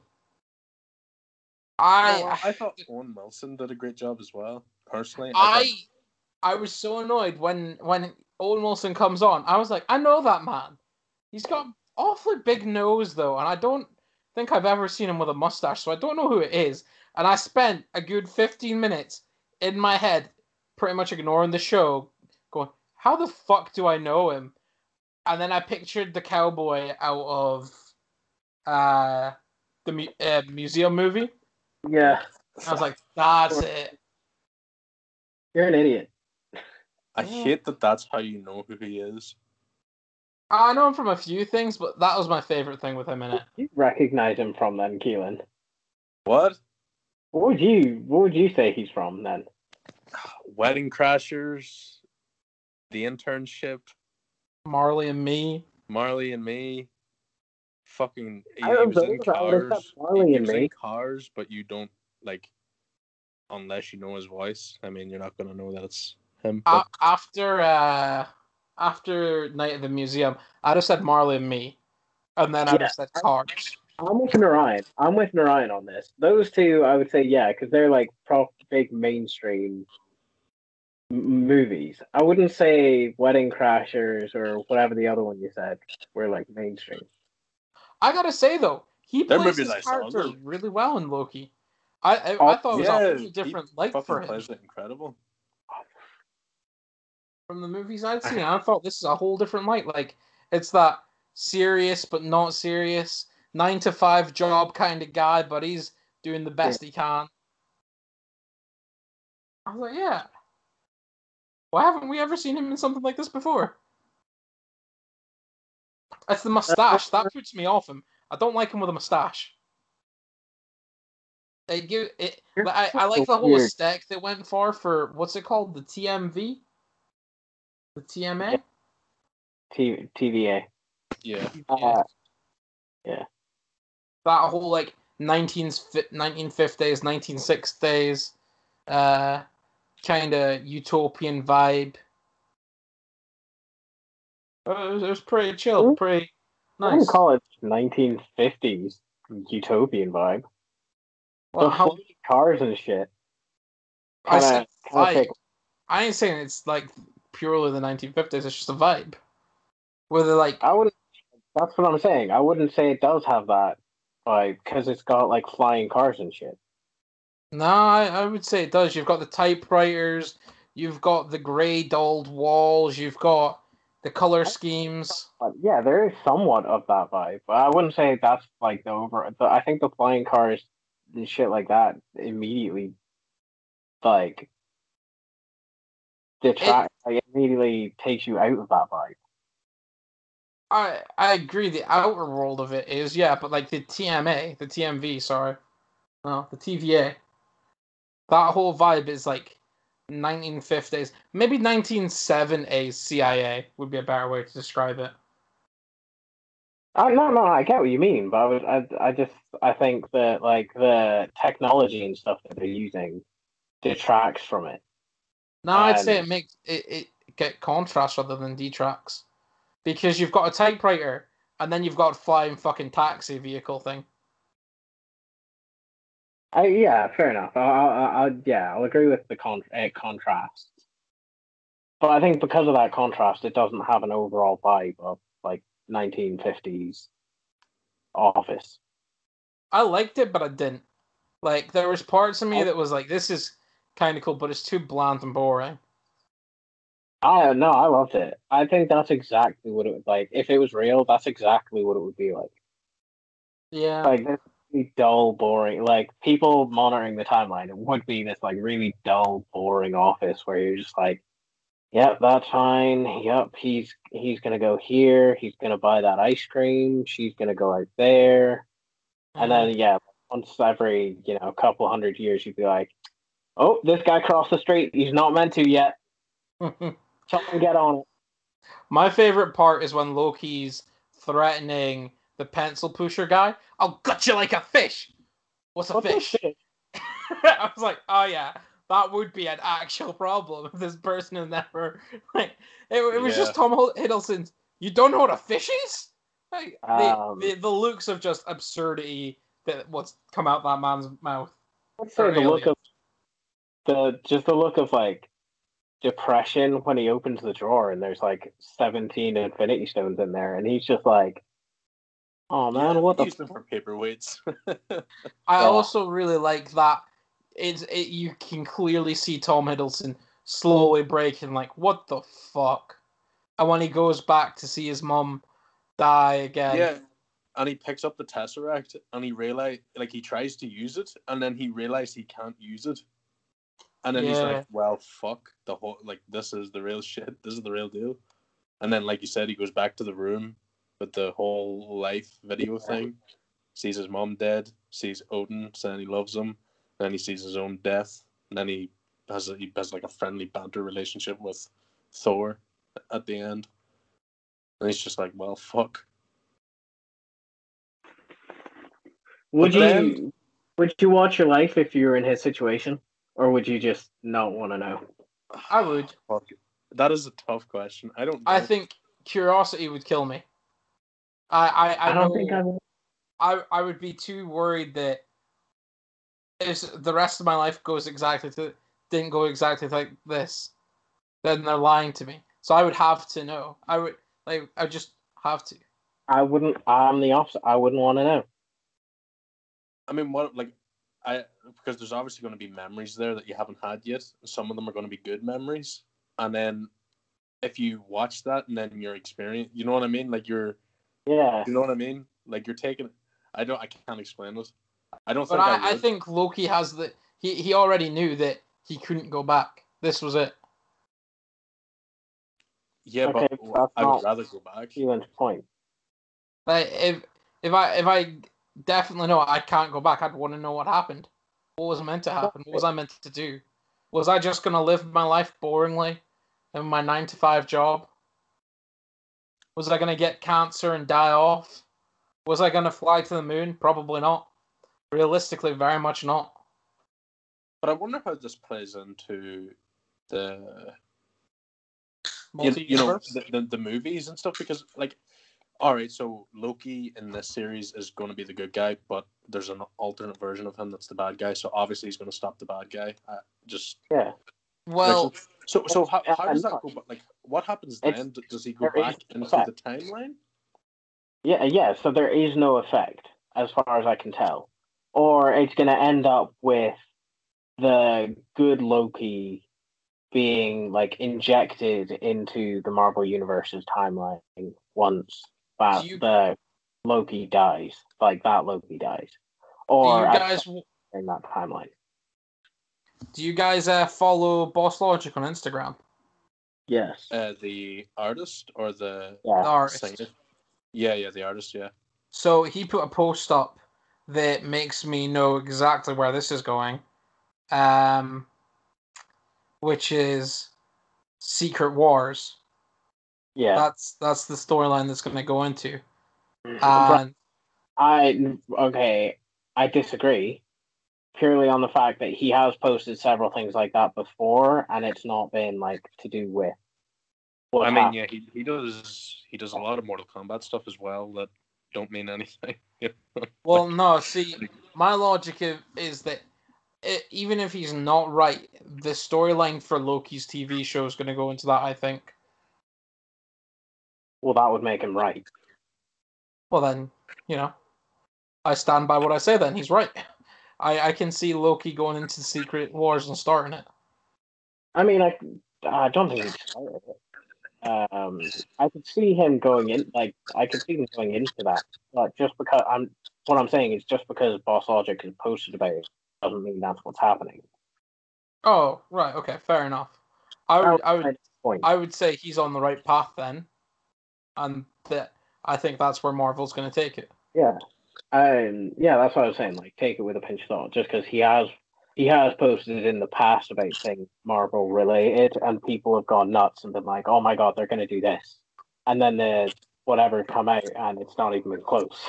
I Oh, I thought Owen Wilson did a great job as well. Personally, I thought- I was so annoyed when when Owen Wilson comes on. I was like, I know that man. He's got awfully big nose though, and I don't think I've ever seen him with a mustache, so I don't know who it is. And I spent a good fifteen minutes in my head, pretty much ignoring the show, going, "How the fuck do I know him?" And then I pictured the cowboy out of uh, the mu- uh, museum movie. Yeah. I was like, "That's it." You're an idiot. I hate that that's how you know who he is. I know him from a few things, but that was my favorite thing with him in it. You recognize him from then, Keelan. What? What would you What would you say he's from then? Wedding Crashers, The Internship, Marley and Me. Marley and Me. Fucking, he, Out he of was in those, I would have Cars. said Marley He, he and was in Me. Cars, but you don't like, unless you know his voice. I mean, you're not gonna know that it's him. A- But after uh, after Night at the Museum, I'd have said Marley and Me, and then I'd Yeah. have said Cars. I'm with Narayan. I'm with Narayan on this. Those two, I would say, yeah, because they're like pro- big mainstream m- movies. I wouldn't say Wedding Crashers or whatever the other one you said were like mainstream. I gotta say though, he They're plays movies his I saw, character though. really well in Loki. I I, Oh, I thought it was yeah, a whole he different light fucking for him plays it incredible. from the movies I'd seen. I thought this is a whole different light. Like it's that serious but not serious nine to five job kind of guy, but he's doing the best he can. I was like, yeah. Why haven't we ever seen him in something like this before? It's the mustache that puts me off him. I don't like him with a mustache. They give it. You're I, I like so the whole weird. aesthetic they went for for what's it called, the T M V, the T M A. T- TVA. Yeah. Uh, yeah. That whole like nineteen fifties, nineteen sixties, uh, kind of utopian vibe. Uh, It was, it was pretty chill, pretty I wouldn't nice. call it nineteen fifties utopian vibe. Well, The how, floating cars and shit. I Kind said of vibe. take. I ain't saying it's like purely the nineteen fifties. It's just a vibe. Where they're like, I wouldn't. That's what I'm saying. I wouldn't say it does have that vibe because it's got like flying cars and shit. no, I, I would say it does. You've got the typewriters, you've got the grey dulled walls, you've got the color schemes. But yeah, there is somewhat of that vibe. But I wouldn't say that's like the over. The, I think the flying cars and shit like that immediately, like, detract. Like, immediately takes you out of that vibe. I I agree. The outer world of it is yeah, but like the T M A, the T M V, sorry, no, the T V A. That whole vibe is like nineteen fifties, maybe nineteen seventies C I A would be a better way to describe it. I, no, no, I get what you mean, but I, would, I, I just, I think that like the technology and stuff that they're using detracts from it. No, I'd And- say it makes it, it get contrast rather than detracts. Because you've got a typewriter and then you've got a flying fucking taxi vehicle thing. I, yeah, fair enough. I, I, I, yeah, I'll agree with the con- uh, contrast. But I think because of that contrast, it doesn't have an overall vibe of like nineteen fifties office. I liked it, but I didn't. Like there was parts of me that was like, this is kind of cool, but it's too bland and boring. I no, I loved it. I think that's exactly what it would like. If it was real, that's exactly what it would be like. Yeah. Like this really dull, boring. Like people monitoring the timeline, it would be this like really dull, boring office where you're just like, yep, that's fine. Yep, he's he's gonna go here. He's gonna buy that ice cream. She's gonna go out there, and then yeah, once every you know couple hundred years, you'd be like, oh, this guy crossed the street. He's not meant to yet. Someone get on it. My favorite part is when Loki's threatening the pencil pusher guy. I'll gut you like a fish. What's a What's a fish? fish? I was like, oh yeah, that would be an actual problem if this person had never like it, it was Yeah. just Tom Hiddleston's. You don't know what a fish is? Like, Um, the, the the looks of just absurdity that what's come out that man's mouth. Let's say for the look Alien. of the just the look of like depression when he opens the drawer and there's like seventeen Infinity Stones in there, and he's just like, Oh man, Yeah, what the use them for paperweights. I Yeah. also really like that. It's it, you can clearly see Tom Hiddleston slowly breaking. Like, what the fuck? And when he goes back to see his mum die again, Yeah, and he picks up the Tesseract, and he realize like he tries to use it, and then he realized he can't use it, and then he's Yeah. like, "Well, fuck the whole like this is the real shit. This is the real deal." And then, like you said, he goes back to the room with the whole life video thing, sees his mom dead, sees Odin saying he loves him, then he sees his own death, and then he has a, he has like a friendly banter relationship with Thor at the end, and he's just like, "Well, fuck." Would But you then- would you watch your life if you were in his situation, or would you just not want to know? I would. Fuck. That is a tough question. I don't know. I think curiosity would kill me. I I, I, I don't know, think I would. I I would be too worried that if the rest of my life goes exactly to didn't go exactly like this, then they're lying to me. So I would have to know. I would like I just have to. I wouldn't. I'm the opposite. I wouldn't want to know. I mean, what like I because there's obviously going to be memories there that you haven't had yet. Some of them are going to be good memories, and then if you watch that and then you're experiencing, you know what I mean? Like you're, Yeah. you know what I mean? Like you're taking. I don't. I can't explain it. I don't But think I, I, I would. think Loki has the he, he already knew that he couldn't go back. This was it. Yeah, Okay, but but that's I would not rather go back. Ewan's point. Like if if I if I definitely know I can't go back, I'd want to know what happened. What was meant to happen? What was I meant to do? Was I just gonna live my life boringly in my nine to five job? Was I gonna get cancer and die off? Was I gonna fly to the moon? Probably not. Realistically, very much not. But I wonder how this plays into the you, Multi you know universe. the, the the movies and stuff because like all right, so Loki in this series is going to be the good guy, but there's an alternate version of him that's the bad guy. So obviously he's going to stop the bad guy. Uh, just Yeah. Well, so so how, It's- how does uh, that go? But like, what happens It's- then? Does he go there is back into effect. the timeline? Yeah, yeah. So there is no effect, as far as I can tell, or it's going to end up with the good Loki being like injected into the Marvel Universe's timeline once that Do you- the Loki dies, like that Loki dies, do or you at guys some point in that timeline. do you guys uh, follow Boss Logic on Instagram? Yes. Uh, the artist or the Yeah. The artist. singer? Yeah, yeah, the artist. Yeah. So he put a post up that makes me know exactly where this is going, um, which is Secret Wars. Yeah. That's that's the storyline that's going to go into. But And I okay, I disagree. Purely on the fact that he has posted several things like that before, and it's not been like to do with. What's I mean, happening. yeah, he he does he does a lot of Mortal Kombat stuff as well that don't mean anything. well, no, see, my logic is, is that it, even if he's not right, the storyline for Loki's T V show is going to go into that. I think. Well, that would make him right. Well, then, you know, I stand by what I say. Then he's right. I, I can see Loki going into Secret Wars and starting it. I mean, I I don't think he's started it. Um, I could see him going in, like I could see him going into that, but just because I'm what I'm saying is just because Boss Logic has posted about it doesn't mean that's what's happening. Oh, right. Okay, fair enough. I would, I would, Point. I would say he's on the right path then, and that I think that's where Marvel's going to take it. Yeah, um, yeah, that's what I was saying. Like, take it with a pinch of salt, just because he has he has posted in the past about things Marvel related, and people have gone nuts and been like, "Oh my god, they're going to do this," and then the whatever come out, and it's not even close.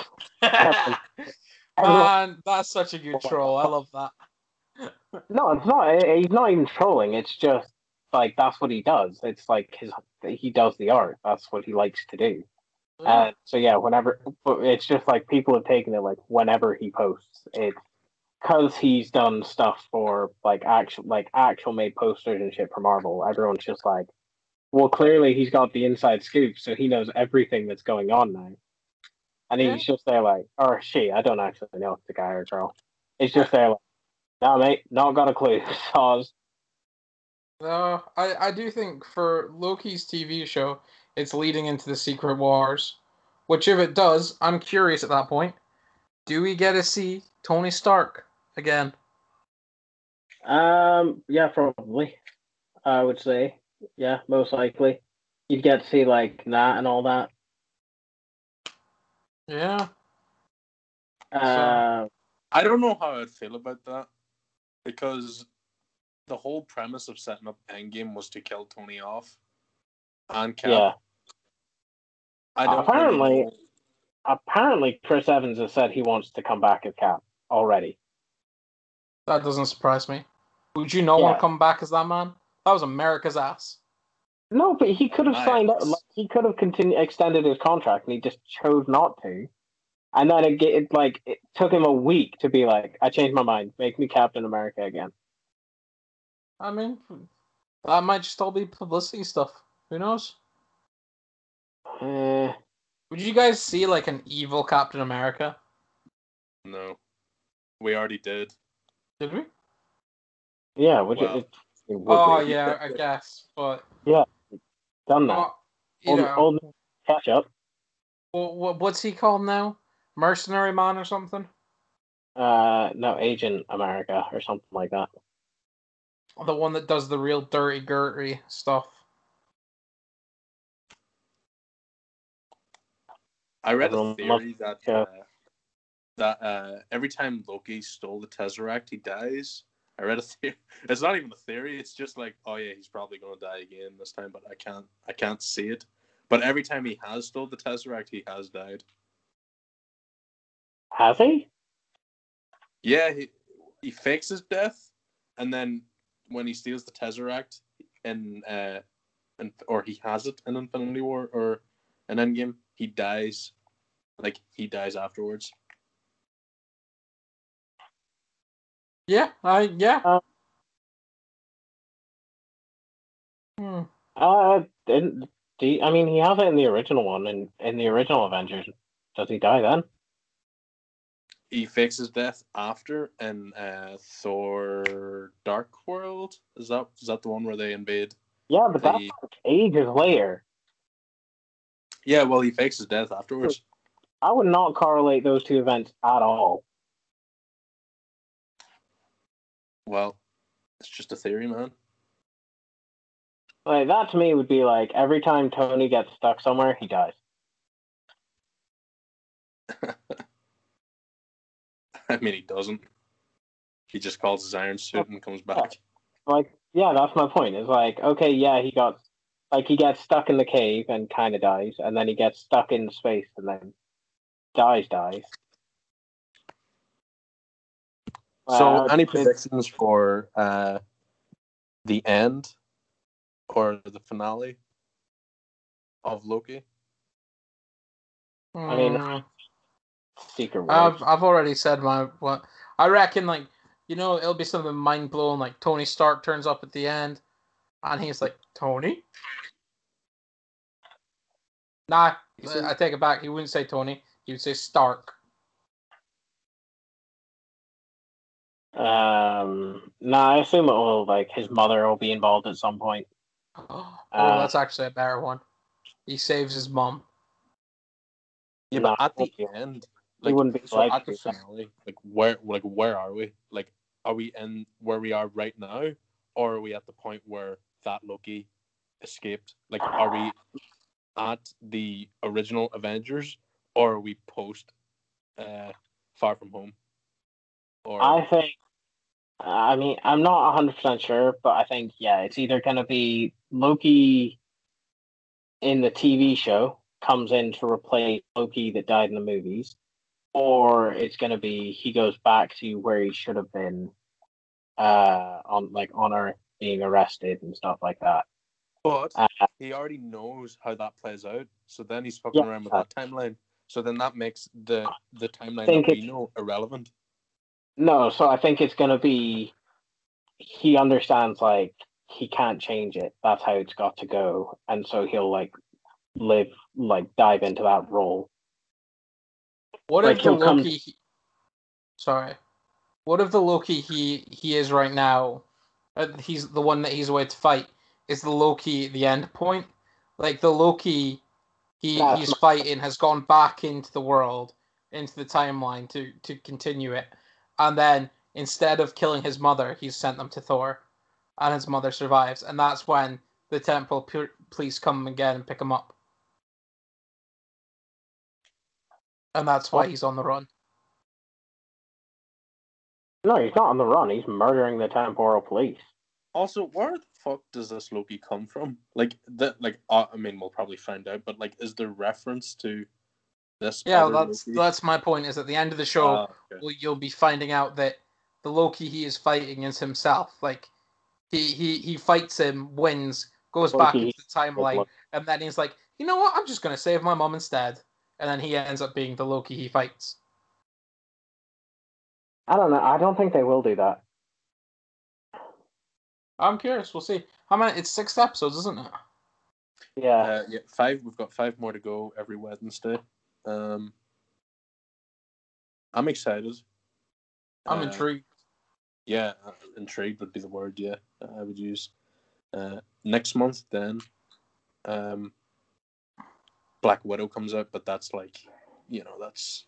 Man, that's such a good troll. I love that. No, it's not. He's not even trolling. It's just like that's what he does. It's like his he does the art. That's what he likes to do. Uh, so yeah, whenever it's just like people have taken it like whenever he posts, it's because he's done stuff for like actual like actual made posters and shit for Marvel. Everyone's just like, well, clearly he's got the inside scoop, so he knows everything that's going on now. and Yeah. he's just there like, or she, I don't actually know if it's a guy or a girl. He's just there like, nah, mate, not got a clue. Soz. No, I, I do think for Loki's T V show, it's leading into the Secret Wars. Which, if it does, I'm curious at that point. Do we get to see Tony Stark again? Um, yeah, probably. I would say, yeah, most likely. You'd get to see like that and all that. Yeah. So, Uh, I don't know how I'd feel about that because the whole premise of setting up Endgame was to kill Tony off and Cap. yeah. I don't Apparently, really know. apparently, Chris Evans has said he wants to come back as Cap already. that doesn't surprise me. Would you not Yeah. want to come back as that man? That was America's ass. No, but he could have Nice. signed up. Like, he could have continued extended his contract, and he just chose not to. And then it, it like it took him a week to be like, "I changed my mind. Make me Captain America again." I mean, that might just all be publicity stuff. Who knows? Uh, Would you guys see like an evil Captain America? No. We already did. Did we? yeah, would Well, it, it would Oh be. yeah, I guess. But Done that. oh, you Old, know, old catch up. well, what, what's he called now? Mercenary Man or something? Uh, no, Agent America or something like that. The one that does the real dirty, dirty stuff. I read Everyone a theory that yeah. uh, that uh, every time Loki stole the Tesseract, he dies. I read a theory. It's not even a theory. It's just like, oh yeah, he's probably going to die again this time, but I can't. I can't see it. But every time he has stole the Tesseract, he has died. Has he? Yeah, he he fakes his death, and then when he steals the Tesseract in uh, in, or he has it in Infinity War or an Endgame, he dies. Like he dies afterwards. Yeah, I yeah. Uh, Hmm. Uh, didn't. Do you- I mean, he has it in the original one, and in the original Avengers. Does he die then? He fakes his death after in uh, Thor: Dark World. Is that is that the one where they invade? Yeah, but that's The like ages later. yeah, well, he fakes his death afterwards. I would not correlate those two events at all. Well, it's just a theory, man. Like that to me would be like every time Tony gets stuck somewhere, he dies. I mean, he doesn't. He just calls his iron suit and comes back. Like, yeah, that's my point. It's like, okay, yeah, he got like he gets stuck in the cave and kind of dies, and then he gets stuck in space and then dies, dies. So, Uh, any it- predictions for uh, the end or the finale of Loki? I mean, Hmm. Secret I've Wars. I've already said my what I reckon. Like, you know, it'll be something mind blowing. Like Tony Stark turns up at the end, and he's like, Tony. Nah, I take it back. He wouldn't say Tony. He would say Stark. Um, no, I assume it will like his mother will be involved at some point. Oh, Uh, that's actually a better one. He saves his mom. Yeah, no, but at the he end, he like, wouldn't be so allowed at to the do that. finale, like, where, like, where are we? Like, are we in where we are right now, or are we at the point where that Loki escaped? Like, are we at the original Avengers, or are we post uh, Far From Home? Or I think. I mean, I'm not one hundred percent sure, but I think yeah, it's either going to be Loki in the T V show comes in to replace Loki that died in the movies, or it's going to be he goes back to where he should have been, uh, on like on Earth being arrested and stuff like that. but Uh, he already knows how that plays out, so then he's fucking Yeah. around with that timeline. So then that makes the the timeline think that we it's- know irrelevant. No, so I think it's going to be he understands like he can't change it. That's how it's got to go, and so he'll like live like dive into that role. What Like, if the he'll come- Loki? He, sorry. What if the Loki he he is right now? Uh, he's the one that he's away to fight. Is the Loki the end point? Like the Loki he That's he's my- fighting has gone back into the world, into the timeline to to continue it, and then instead of killing his mother, he's sent them to Thor, and his mother survives, and that's when the temple pu- police come again and pick him up, and that's why he's on the run. No, he's not on the run. He's murdering the temporal police. Also, where the fuck does this Loki come from? Like that, like uh, I mean, we'll probably find out. But like, is there reference to this? Yeah, other that's Loki? that's my point. Is at the end of the show, Ah, okay. well, you'll be finding out that the Loki he is fighting is himself. Like he he he fights him, wins, goes back Loki- into the timeline, and then he's like, you know what? I'm just gonna save my mom instead. And then he ends up being the Loki he fights. I don't know. I don't think they will do that. I'm curious. We'll see. How many? It's six episodes, isn't it? Yeah. Uh, yeah, five. We've got five more to go every Wednesday. Um, I'm excited. I'm Uh, intrigued. Yeah, uh, intrigued would be the word. Yeah, I would use. Uh, next month, then, um, Black Widow comes out, but that's like, you know, that's.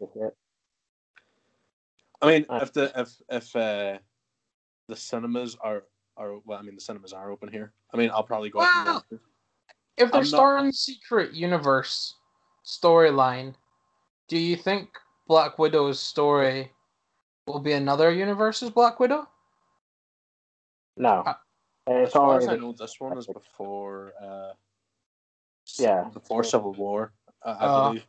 I mean, if the if if uh, the cinemas are are well, I mean, the cinemas are open here. I mean, I'll probably go. out and Wow. watch it. If they're I'm not- starting Secret Universe storyline, do you think Black Widow's story will be another universe's Black Widow? No. Uh, As It's far as I already. know, this one is before. Uh, s- Yeah. Before Civil War, I, I Uh, believe.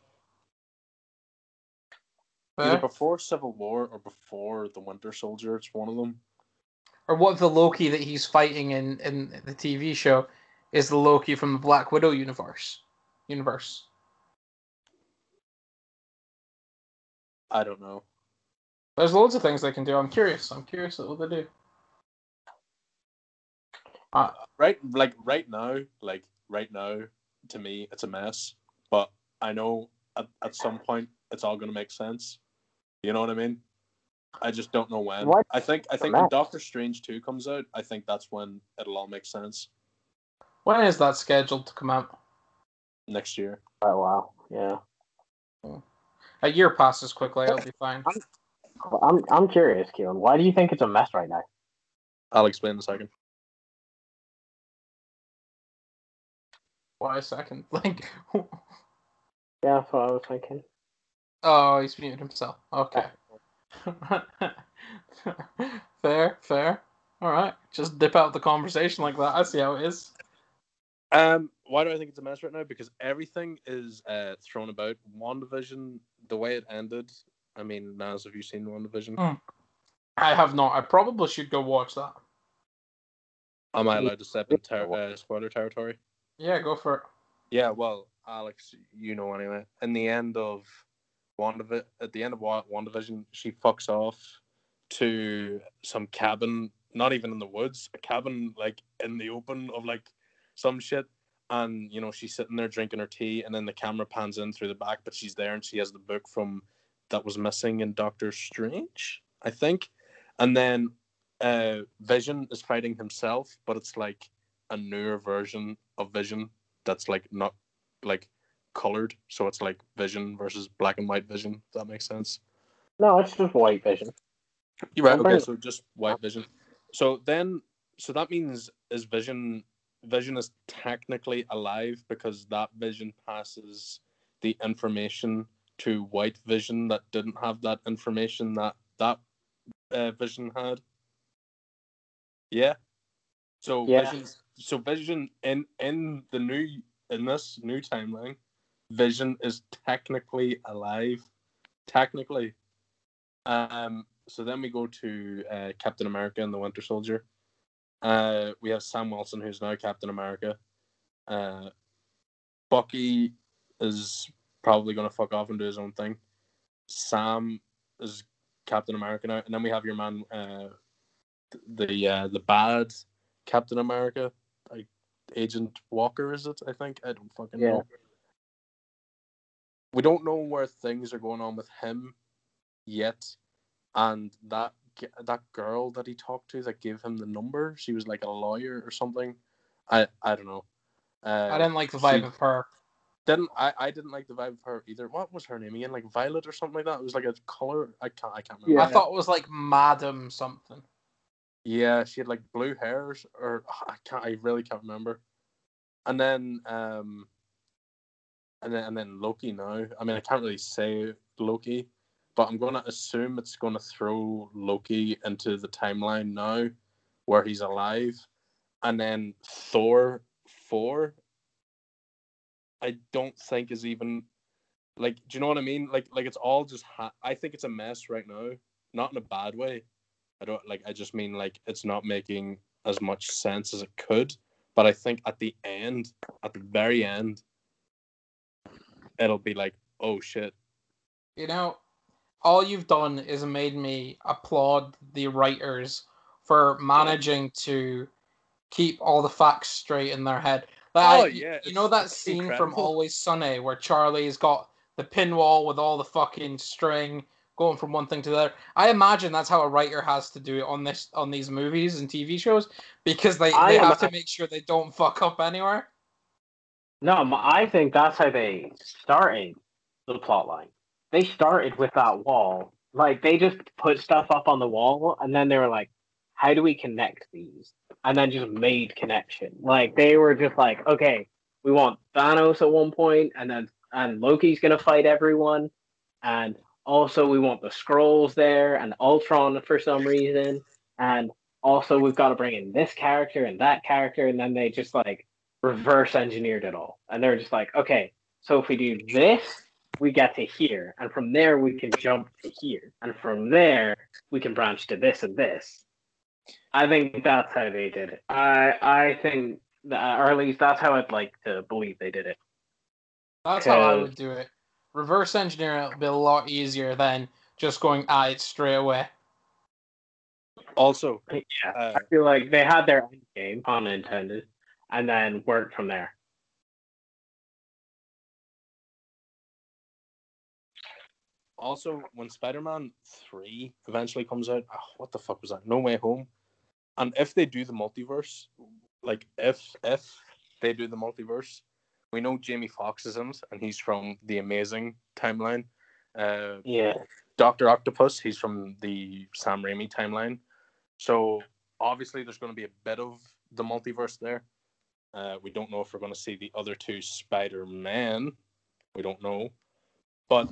Fair? Either before Civil War or before the Winter Soldier. It's one of them. Or what if the Loki that he's fighting in, in the T V show is the Loki from the Black Widow universe? Universe. I don't know. There's loads of things they can do. I'm curious. I'm curious at what they do. Uh, Right, like right now, like right now, to me, it's a mess. But I know at, at some point it's all gonna make sense. You know what I mean? I just don't know when. What? I think I think Mess. when Doctor Strange two comes out, I think that's when it'll all make sense. when is that scheduled to come out? Next year. Oh, wow. Yeah. A year passes quickly. I'll be fine. I'm I'm curious, Keelan. Why do you think it's a mess right now? I'll explain in a second. Why a second? Like, Yeah, that's what I was thinking. oh, he's muted himself. Okay. Fair, fair. All right. Just dip out the conversation like that. I see how it is. Um, why do I think it's a mess right now? Because everything is uh, thrown about. WandaVision, the way it ended. I mean, Naz, have you seen WandaVision? Mm. I have not. I probably should go watch that. Am I allowed to step in ter- uh, spoiler territory? Yeah, go for it. Yeah, well, Alex, you know anyway. In the end of WandaVision, at the end of Wa- WandaVision, she fucks off to some cabin, not even in the woods, a cabin like in the open of like some shit. And you know, she's sitting there drinking her tea, and then the camera pans in through the back, but she's there and she has the book from that was missing in Doctor Strange, I think. And then uh, Vision is fighting himself, but it's like a newer version of Vision that's like not like colored, so it's like Vision versus black and white Vision. If that makes sense. No, it's just white Vision. You're right. I'm Okay, pretty- so just white Vision. So then, so that means is Vision Vision is technically alive because that Vision passes the information to white Vision that didn't have that information that that uh, Vision had. Yeah. So Yeah. Vision, so Vision in in the new in this new timeline, Vision is technically alive, technically. Um. So then we go to uh, Captain America and the Winter Soldier. Uh, we have Sam Wilson, who's now Captain America. Uh, Bucky is probably going to fuck off and do his own thing. Sam is Captain America now, and then we have your man, uh, the uh, the bad Captain America, like Agent Walker, is it? I think I don't fucking Yeah. know. we don't know where things are going on with him yet, and that that girl that he talked to that gave him the number, she was like a lawyer or something. I I don't know. Uh, I didn't like the vibe she of her. didn't I, I didn't like the vibe of her either. What was her name again? Like Violet or something like that. It was like a color. I can't I can't remember. I Yeah. thought it was like Madam something. Yeah, she had like blue hairs, or I can't. I really can't remember. And then um. And then and then Loki now. I mean, I can't really say Loki, but I'm gonna assume it's gonna throw Loki into the timeline now, where he's alive, and then Thor four. I don't think is even like. Do you know what I mean? Like, like it's all just. Ha- I think it's a mess right now. Not in a bad way. I don't like. I just mean like it's not making as much sense as it could. But I think at the end, at the very end, it'll be like, oh shit. You know, all you've done is made me applaud the writers for managing to keep all the facts straight in their head. Like, Oh, you- yeah, you know it's- that it's scene incredible. from Always Sunny where Charlie's got the pinwall with all the fucking string going from one thing to the other. I imagine that's how a writer has to do it on this on these movies and T V shows because they, I they am- have to make sure they don't fuck up anywhere. No, m- I think that's how they started the plot line. They started with that wall. Like, they just put stuff up on the wall, and then they were like, how do we connect these? And then just made connection. Like, they were just like, okay, we want Thanos at one point, and then and Loki's gonna fight everyone, and also we want the Skrulls there, and Ultron for some reason, and also we've got to bring in this character and that character, and then they just like reverse engineered it all. And they're just like, okay, so if we do this, we get to here. And from there, we can jump to here. And from there, we can branch to this and this. I think that's how they did it. I I think, that, or at least that's how I'd like to believe they did it. That's how I 'Cause- would do it. Reverse engineering would be a lot easier than just going at it straight away. Also, Yeah, uh, I feel like they had their end game, pun intended, and then worked from there. also when Spider-Man three eventually comes out, oh, what the fuck was that? No Way Home. And if they do the multiverse, like if if they do the multiverse, we know Jamie Foxx is in it, and he's from the Amazing timeline. Uh, Yeah. Doctor Octopus, he's from the Sam Raimi timeline. So obviously there's going to be a bit of the multiverse there. Uh, we don't know if we're going to see the other two Spider-Man. We don't know. But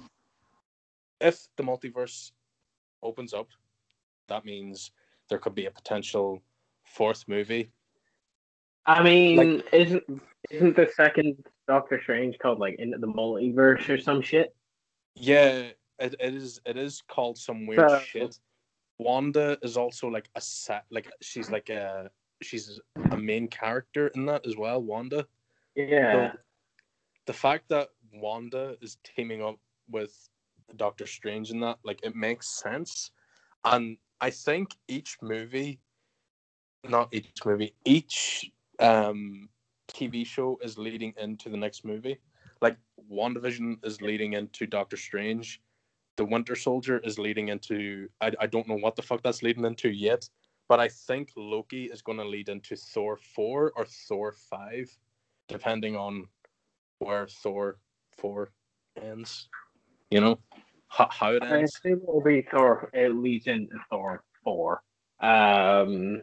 if the multiverse opens up, that means there could be a potential fourth movie. I mean, Like- isn't isn't the second Doctor Strange called like Into the Multiverse or some shit? Yeah, it, it is. It is called some weird So- shit. Wanda is also like a set. Like she's like a she's a main character in that as well. Wanda. Yeah. So the fact that Wanda is teaming up with Doctor Strange in that, like, it makes sense. And I think each movie, not each movie, each um, T V show is leading into the next movie. Like, WandaVision is leading into Doctor Strange. The Winter Soldier is leading into, I, I don't know what the fuck that's leading into yet, but I think Loki is going to lead into Thor four or Thor five, depending on where Thor four ends. You know, how, how it I ends. think it will be Thor. It leads into Thor four. Um,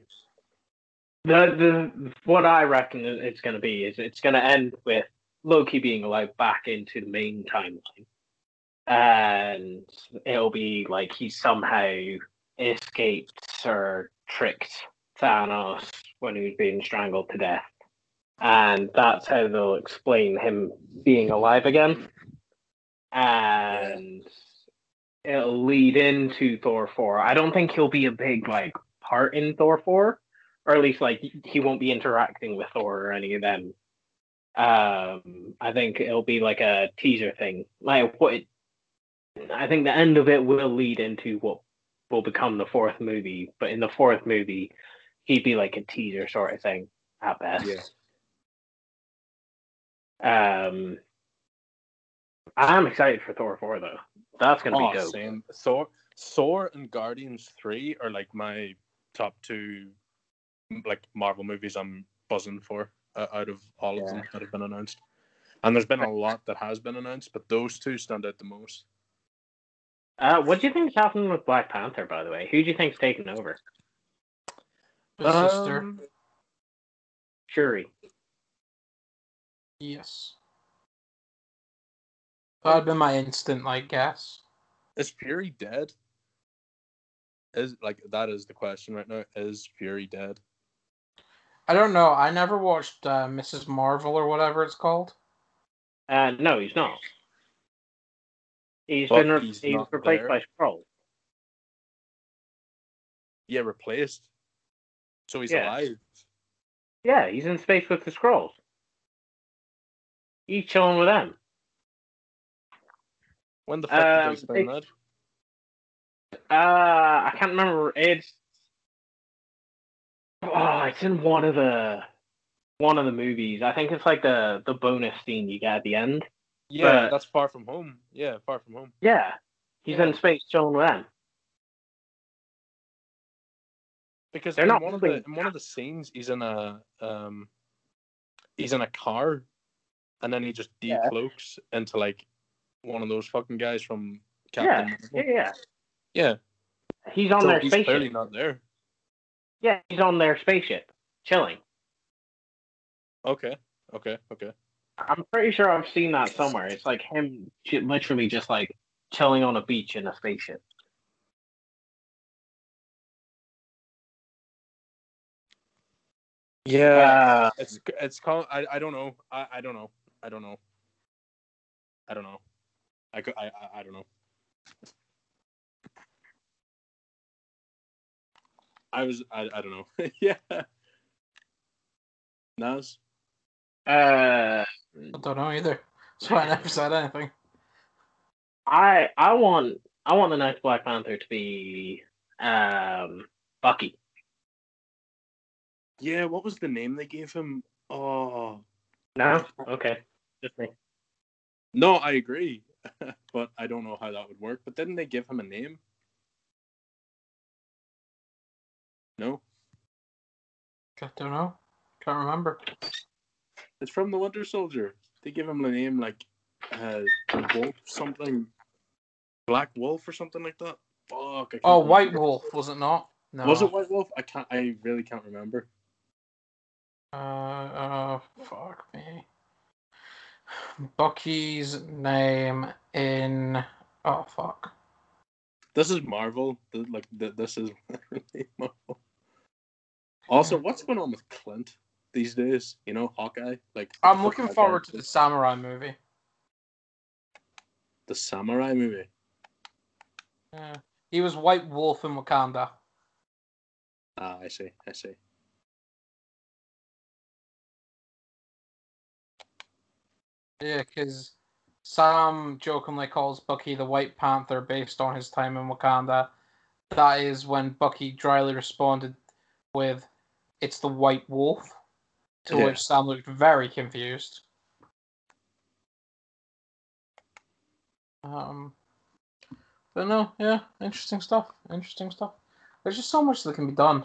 the the what I reckon it's going to be is it's going to end with Loki being allowed back into the main timeline, and it'll be like he somehow escaped or tricked Thanos when he was being strangled to death, and that's how they'll explain him being alive again. And it'll lead into Thor four. I don't think he'll be a big like part in Thor four, or at least like he won't be interacting with Thor or any of them. Um, I think it'll be like a teaser thing. Like what? It, I think the end of it will lead into what will become the fourth movie. But in the fourth movie, he'd be like a teaser sort of thing at best. Yeah. Um. I'm excited for Thor four though. That's gonna be Oh, dope. same. Thor, Thor, and Guardians three are like my top two, like Marvel movies. I'm buzzing for uh, out of all of Yeah. them that have been announced. And there's been a lot that has been announced, but those two stand out the most. Uh, what do you think's happening with Black Panther? By the way, who do you think's taking over? His sister. Um, Shuri. Yes. That'd been my instant, like, guess. Is Fury dead? Is like that is the question right now. Is Fury dead? I don't know. I never watched uh, Missus Marvel or whatever it's called. Uh, no, he's not. He's But been re- he's he's not replaced there. by Skrull. Yeah, replaced. So he's Yeah. alive. Yeah, he's in space with the Skrulls. He's chilling with them. When the fuck did they Um, explain it- that? Uh, I can't remember. It's oh, it's in one of the one of the movies. I think it's like the the bonus scene you get at the end. Yeah, But- that's Far From Home. Yeah, Far From Home. Yeah, he's Yeah. in space chilling with them. Because They're in not one of the moving. in one of the scenes, he's in a um, he's in a car, and then he just Yeah. decloaks into like one of those fucking guys from Yeah, Captain yeah, Marvel. yeah. Yeah, He's on so their he's spaceship. clearly not there. Yeah, he's on their spaceship, chilling. Okay, okay, okay. I'm pretty sure I've seen that somewhere. It's like him ch- literally just like chilling on a beach in a spaceship. Yeah, Uh, it's it's called. I, I don't know. I, I don't know. I don't know. I don't know. I could. I I, I don't know. I was. I I don't know. Yeah. Naz. uh, I don't know either. That's why I never said anything. I I want I want the next Black Panther to be um Bucky. Yeah. What was the name they gave him? Oh No, okay, just me. no, I agree, but I don't know how that would work. But didn't they give him a name? No, I don't know. Can't remember. it's from the Winter Soldier. They give him a name like uh, Wolf something, Black Wolf or something like that. Fuck. I can't Oh, White remember. Wolf, was it not? No. Was it White Wolf? I can't. I really can't remember. Uh, uh, fuck me. Bucky's name in. Oh, fuck. This is Marvel. Th- Like th- this is really Marvel. Also, what's going on with Clint these days? You know, Hawkeye. Like I'm the looking Hawkeye forward to character. the samurai movie. the samurai movie. Yeah. He was White Wolf in Wakanda. Ah, I see. I see. Yeah, because Sam jokingly calls Bucky the White Panther based on his time in Wakanda. That is when Bucky dryly responded with, "It's the White Wolf," to Yeah. which Sam looked very confused. Um, but no, yeah, interesting stuff. Interesting stuff. There's just so much that can be done.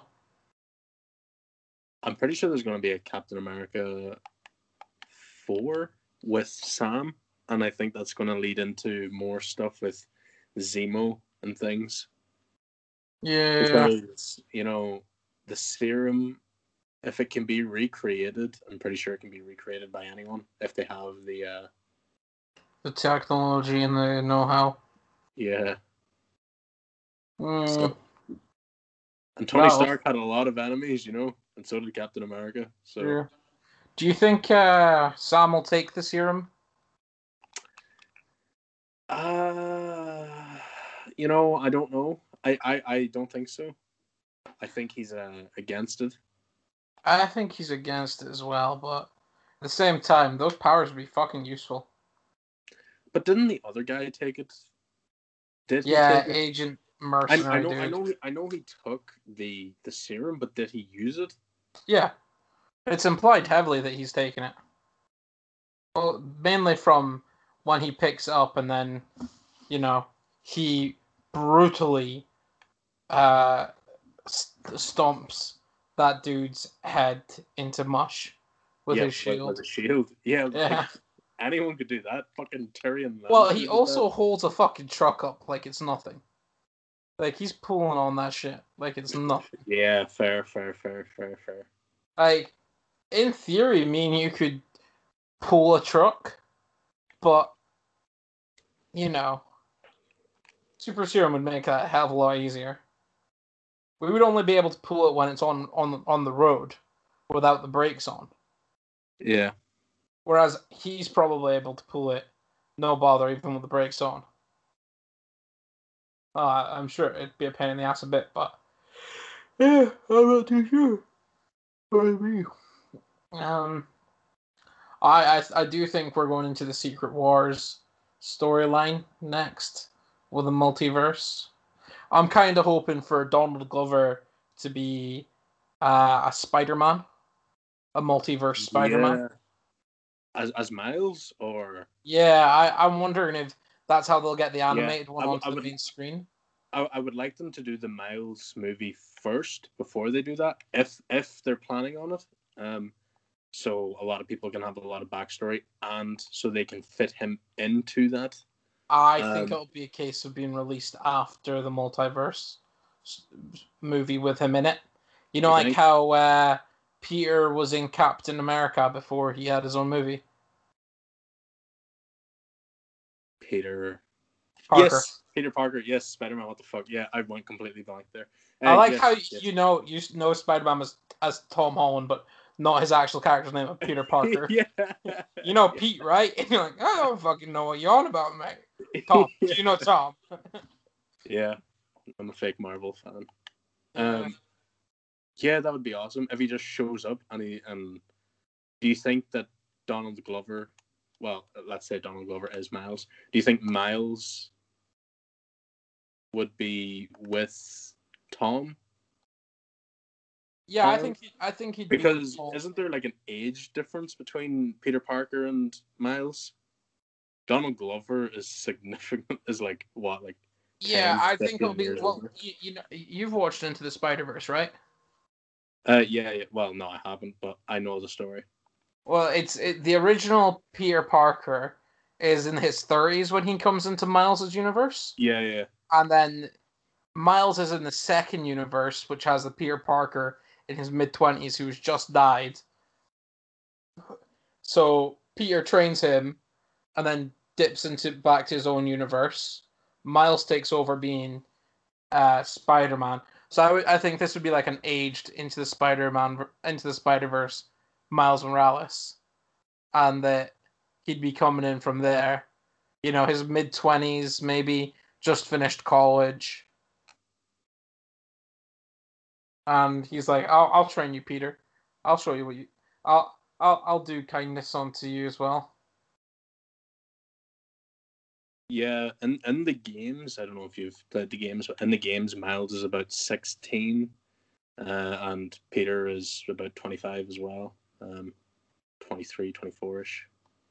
I'm pretty sure there's going to be a Captain America four with Sam, and I think that's going to lead into more stuff with Zemo and things. Yeah. Because, you know, the serum, if it can be recreated, I'm pretty sure it can be recreated by anyone if they have the, uh, The technology and the know-how. yeah. Mm, So, and Tony Well- Stark had a lot of enemies, you know, and so did Captain America. So, yeah. Do you think uh, Sam will take the serum? uh, you know, I don't know. I, I, I don't think so. I think he's uh, against it. I think he's against it as well, but at the same time, those powers would be fucking useful. But didn't the other guy take it? Did he Yeah, take it? Agent I, Mercenary I know, dude. I know, he, I know he took the the serum, but did he use it? Yeah, it's implied heavily that he's taken it. Well, mainly from when he picks it up and then, you know, he brutally uh, st- stomps that dude's head into mush with yeah, his shield. With, with a shield. Yeah, Yeah. like, anyone could do that. Fucking Tyrion. Well, he also holds a fucking truck up like it's nothing. Like, he's pulling on that shit like it's nothing. Yeah, fair, fair, fair, fair, fair. Like, in theory, me and you could pull a truck, but, you know, super serum would make that a hell of a lot easier. We would only be able to pull it when it's on, on, on the road without the brakes on. Yeah. Whereas he's probably able to pull it no bother even with the brakes on. Uh, I'm sure it'd be a pain in the ass a bit, but yeah, I'm not too sure. What do you mean? Um, I, I I do think we're going into the Secret Wars storyline next with a multiverse. I'm kind of hoping for Donald Glover to be uh, a Spider-Man, a multiverse Spider-Man. Yeah. As as Miles or Yeah, I, I'm wondering if that's how they'll get the animated yeah, one I, onto I the would, main screen. I, I would like them to do the Miles movie first before they do that, if if they're planning on it. Um, so a lot of people can have a lot of backstory, and so they can fit him into that. I um, think it'll be a case of being released after the multiverse movie with him in it. You know, You like think? how uh, Peter was in Captain America before he had his own movie. Peter Parker. Yes, Peter Parker. Yes, Spider-Man. What the fuck? Yeah, I went completely blank there. Uh, I like yes, how yes. you know you know Spider-Man as, as Tom Holland, but not his actual character's name of Peter Parker. yeah. You know yeah. Pete, right? And you're like, I don't fucking know what you're on about, mate. Tom, yeah. do you know Tom? yeah, I'm a fake Marvel fan. Yeah. Um, yeah, that would be awesome if he just shows up and he and do you think that Donald Glover, well, let's say Donald Glover is Miles. Do you think Miles would be with Tom? Yeah, I Tom? think he, I think he'd Because be. isn't there like an age difference between Peter Parker and Miles? Donald Glover is significant. Is like what, like Yeah, ten, I think fifteen it'll be. years Well, older? you, you know, you've watched Into the Spider-Verse, right? Uh, yeah, yeah. Well, no, I haven't, but I know the story. Well, it's it, the original Peter Parker is in his thirties when he comes into Miles's universe, Yeah, yeah, and then Miles is in the second universe, which has the Peter Parker in his mid twenties who's just died. So Peter trains him, and then dips into back to his own universe. Miles takes over being uh, Spider-Man. So I, w- I think this would be like an aged into the Spider-Man into the Spider-Verse Miles Morales, and that he'd be coming in from there. You know, his mid twenties, maybe just finished college, and he's like, "I'll I'll train you, Peter. I'll show you what you. I'll I'll I'll do kindness onto you as well." yeah. And in the games, I don't know if you've played the games, but in the games, Miles is about sixteen, uh, and Peter is about twenty-five as well. Um, twenty-three, twenty-four-ish.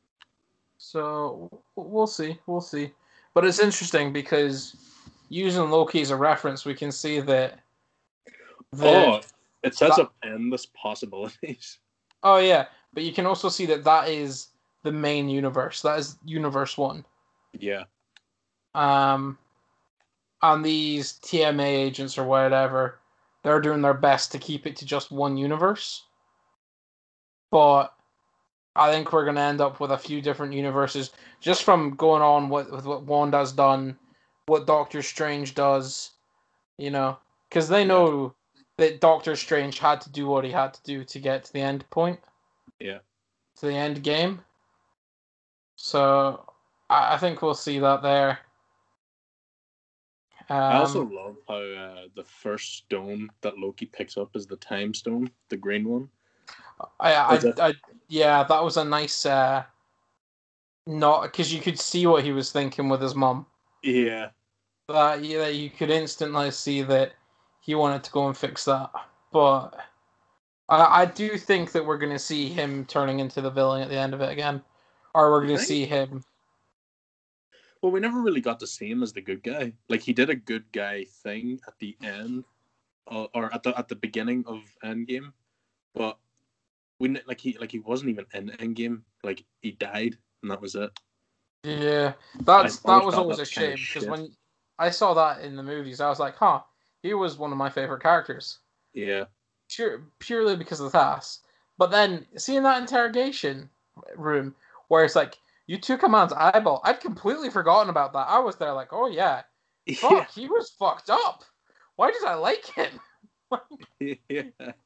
So we'll see, we'll see. But it's interesting because using Loki as a reference, we can see that. that Oh, it sets that, up endless possibilities. oh yeah, but you can also see that that is the main universe. That is Universe One. Yeah. Um, and these T M A agents or whatever, they're doing their best to keep it to just one universe. But I think we're going to end up with a few different universes just from going on with, with what Wanda's done, what Doctor Strange does, you know, because they know yeah. that Doctor Strange had to do what he had to do to get to the end point. Yeah. To the end game. So I, I think we'll see that there. Um, I also love how uh, the first stone that Loki picks up is the time stone, the green one. I, I, I, yeah, that was a nice, uh, not because you could see what he was thinking with his mum. Yeah. That yeah, you could instantly see that he wanted to go and fix that. But I, I do think that we're going to see him turning into the villain at the end of it again, or we're going to see him. Well, we never really got to see him as the good guy. Like he did a good guy thing at the end, uh, or at the at the beginning of Endgame, but we ne- like he like he wasn't even in Endgame. Like he died, and that was it. Yeah, that's I always that was thought always that a was kinda shame because shit. when I saw that in the movies, I was like, huh, he was one of my favorite characters. Yeah, Pure, purely because of the cast. But then seeing that interrogation room where it's like you took a man's eyeball, I'd completely forgotten about that. I was there like, oh yeah, yeah, fuck, he was fucked up. Why did I like him? yeah.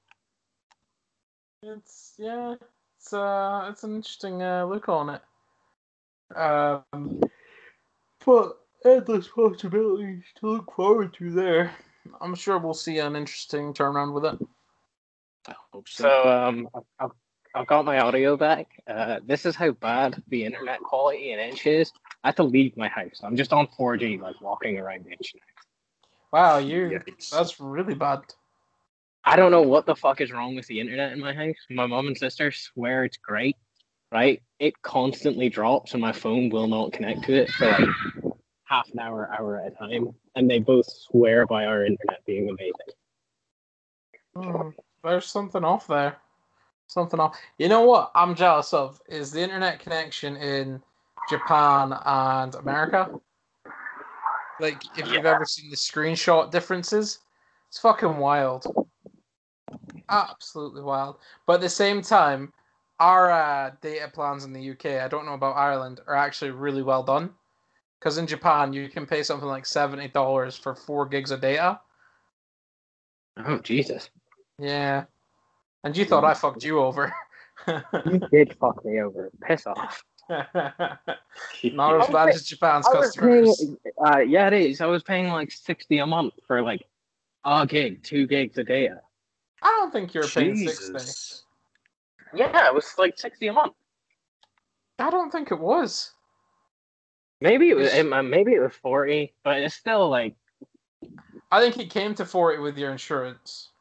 It's yeah, it's uh, it's an interesting uh, look on it. Um, but endless possibilities to look forward to there. I'm sure we'll see an interesting turnaround with it. I hope so. So um, I've, I've, I've got my audio back. Uh, this is how bad the internet quality in Inch is. I had to leave my house. I'm just on four G, like walking around Inch now. Wow, you Yikes. that's really bad. I don't know what the fuck is wrong with the internet in my house. My mom and sister swear it's great, right? It constantly drops and my phone will not connect to it for like half an hour, hour at a time. And they both swear by our internet being amazing. Hmm, there's something off there. Something off. You know what I'm jealous of is the internet connection in Japan and America. Like, if you've ever seen the screenshot differences, it's fucking wild. Absolutely wild. But at the same time, our uh, data plans in the U K, I don't know about Ireland, are actually really well done. Because in Japan, you can pay something like seventy dollars for four gigs of data. Oh, Jesus. Yeah. And you thought I fucked you over. You did fuck me over. Piss off. Not as bad as Japan's I was paying, customers. uh, yeah, it is. I was paying like sixty a month for like a gig, two gigs a data. I don't think you were paying sixty. Jesus. Yeah, it was like sixty a month. I don't think it was. Maybe it was, It's- it, uh, maybe it was forty, but it's still like, I think it came to forty with your insurance.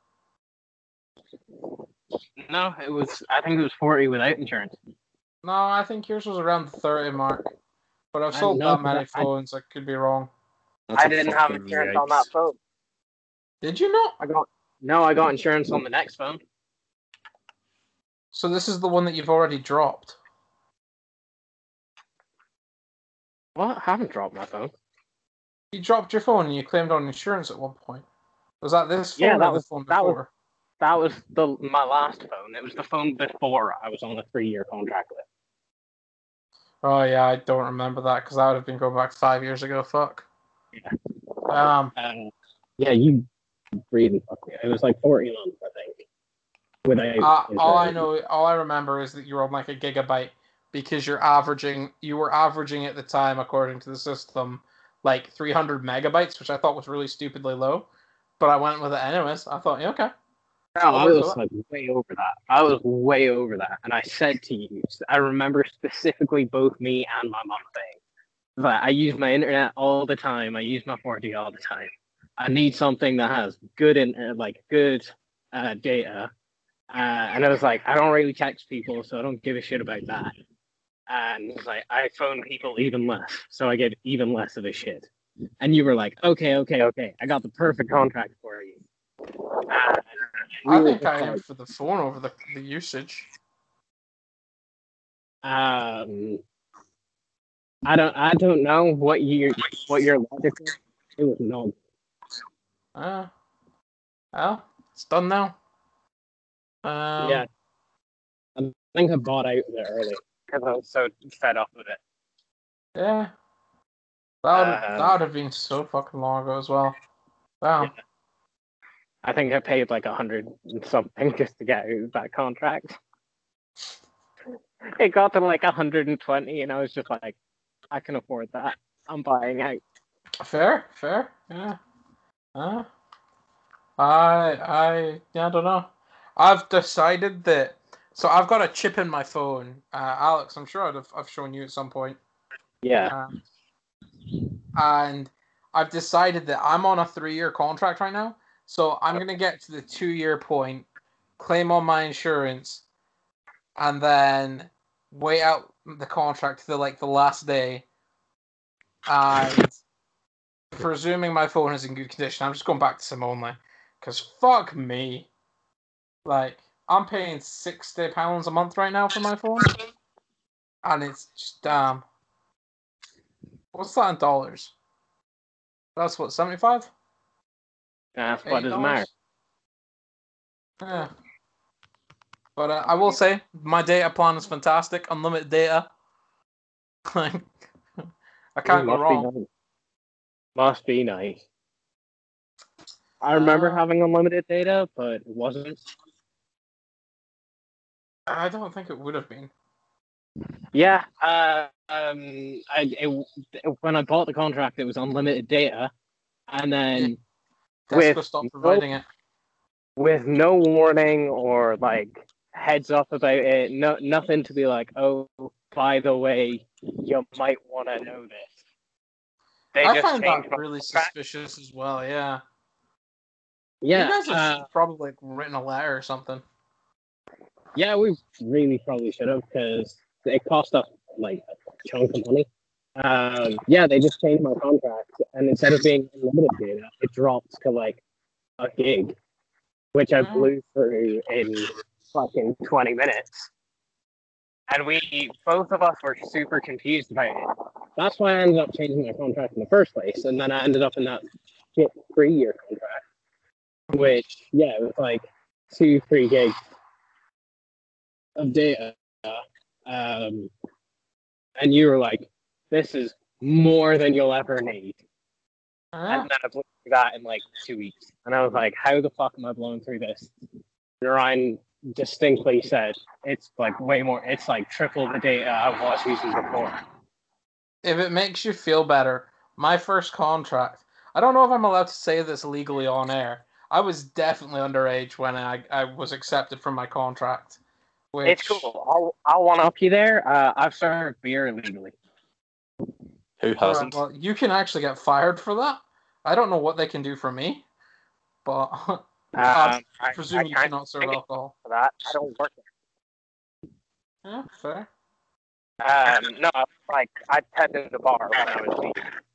no, it was, I think it was forty without insurance. No, I think yours was around the thirty mark. But I've I sold know, that many I- phones, I could be wrong. That's I a didn't have fucking insurance yikes. on that phone. Did you not? I got, no, I got insurance on the next phone. So this is the one that you've already dropped. What? I haven't dropped my phone. You dropped your phone and you claimed on insurance at one point. Was that this phone Yeah, or that the was- phone that was- before? That was the my last phone. It was the phone before I was on a three-year contract with. Oh yeah, I don't remember that because that would have been going back five years ago. Fuck. Yeah. Um. Um, yeah, you really fuck me. It was like forty months, I think. Without Uh, all I insurance. know, all I remember is that you were on like a gigabyte because you're averaging, you were averaging at the time, according to the system, like three hundred megabytes, which I thought was really stupidly low. But I went with it anyways. I thought, yeah, okay. No, I'll I work was with like way over that. I was way over that, and I said to you, I remember specifically both me and my mom saying that I use my internet all the time. I use my four G all the time. I need something that has good in like good uh, data. Uh, and I was like, I don't really text people, so I don't give a shit about that. And it's like, I phone people even less, so I get even less of a shit. And you were like, okay, okay, okay, I got the perfect contract for you. Uh, I we think were I am like, for the phone over the, the usage. um, I don't, I don't know what your what your logic is. It was no. Uh, well, it's done now. Um, Yeah, I think I bought out of it early because I was so fed up with it. Yeah. That would, Um, that would have been so fucking long ago as well. Wow. Yeah. I think I paid like a hundred and something just to get out of that contract. It got to like a hundred and twenty, and I was just like, I can afford that. I'm buying out. Fair, fair, yeah. Uh, I, I, yeah, I don't know. I've decided that. So I've got a chip in my phone, uh, Alex. I'm sure I'd have, I've shown you at some point. Yeah. Um, and I've decided that I'm on a three-year contract right now. So I'm gonna get to the two-year point, claim on my insurance, and then wait out the contract to the, like the last day, and presuming my phone is in good condition, I'm just going back to SIM only. Because fuck me. Like, I'm paying sixty pounds a month right now for my phone. And it's just, damn. What's that in dollars? That's what, seventy-five? That's what doesn't matter. Yeah. But uh, I will say, my data plan is fantastic. Unlimited data. I can't go Must wrong. Be nice. Must be nice. I remember Uh, having unlimited data, but it wasn't. I don't think it would have been. Yeah, uh, um, I, it, when I bought the contract, it was unlimited data, and then Tesco with stopped no, providing it. with no warning or like heads up about it, no nothing to be like, oh, by the way, you might want to know this. They I just find changed that my really contract. suspicious as well, yeah. Yeah, You guys have uh, probably like, written a letter or something. yeah, we really probably should have because it cost us like a chunk of money. Um, yeah, they just changed my contract, and instead of being unlimited data, it dropped to like a gig, which I Mm. blew through in fucking twenty minutes. And we, both of us were super confused about it. That's why I ended up changing my contract in the first place, and then I ended up in that shit three-year contract, which, yeah, it was like two, three gigs of data. Um, and you were like, this is more than you'll ever need. Yeah. And then I blew through that in like two weeks. And I was like, how the fuck am I blowing through this? And Ryan distinctly said, it's like way more, it's like triple the data I was using before. If it makes you feel better, my first contract, I don't know if I'm allowed to say this legally on air. I was definitely underage when I, I was accepted from my contract. Which, It's cool. I'll, I'll one up you there. Uh, I've served beer illegally. Who All right, hasn't? well, you can actually get fired for that. I don't know what they can do for me, but I Um, I, presume I you can't cannot serve think alcohol. for that. I don't work Yeah, fair. there. Um, no, like I tended the bar when I was leaving.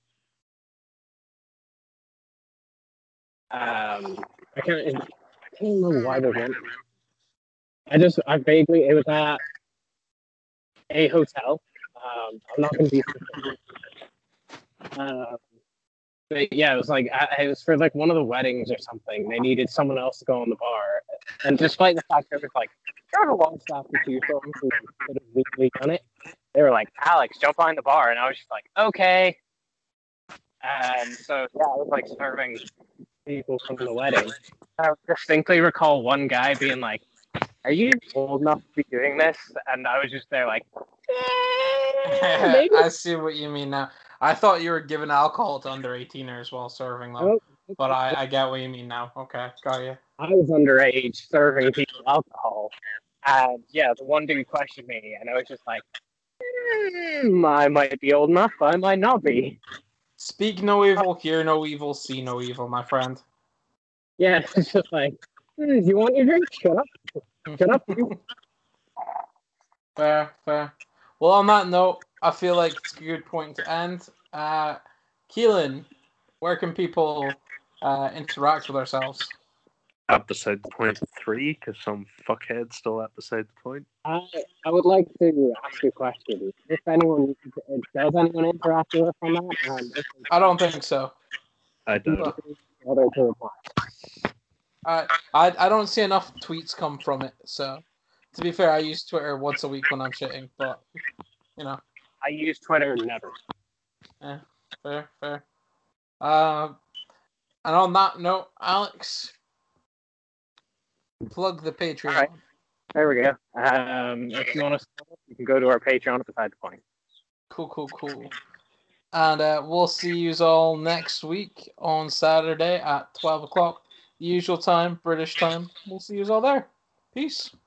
Um, I can't. I can't remember why they went. I just, I vaguely, it was at a hotel. Um, I'm not going to be specific. Uh, but yeah, it was like, I, it was for like one of the weddings or something. They needed someone else to go on the bar. And despite the fact that it was like, there was a long staff to choose from who could have legally done it, they were like, Alex, jump behind the bar. And I was just like, okay. And so, yeah, I was like serving people from the wedding. I distinctly recall one guy being like, are you old enough to be doing this? And I was just there like, eh, maybe. I see what you mean now. I thought you were giving alcohol to under eighteeners while serving them, Oh, but I, I get what you mean now. Okay, got you. I was underage serving people alcohol. And yeah, the one dude questioned me, and I was just like, hmm, I might be old enough, I might not be. Speak no evil, hear no evil, see no evil, my friend. Yeah, it's just like, hmm, do you want your drink? Shut up. Shut up, you. Fair, fair. Well, on that note, I feel like it's a good point to end. Uh, Keelan, where can people uh, interact with ourselves? At beside the point three, because some fuckhead still at beside the point. I, I would like to ask you a question. If anyone, does anyone interact with us on that? And if I don't think so. I don't. But other to reply. I, I I don't see enough tweets come from it. So, to be fair, I use Twitter once a week when I'm shitting. But you know, I use Twitter never. yeah, fair, fair. Uh, and on that note, Alex, plug the Patreon. All right. There we go. Um, if you want to, you can go to our Patreon at Beside the Point. Cool, cool, cool. And uh, we'll see you all next week on Saturday at twelve o'clock. Usual time, British time. We'll see you all there. Peace.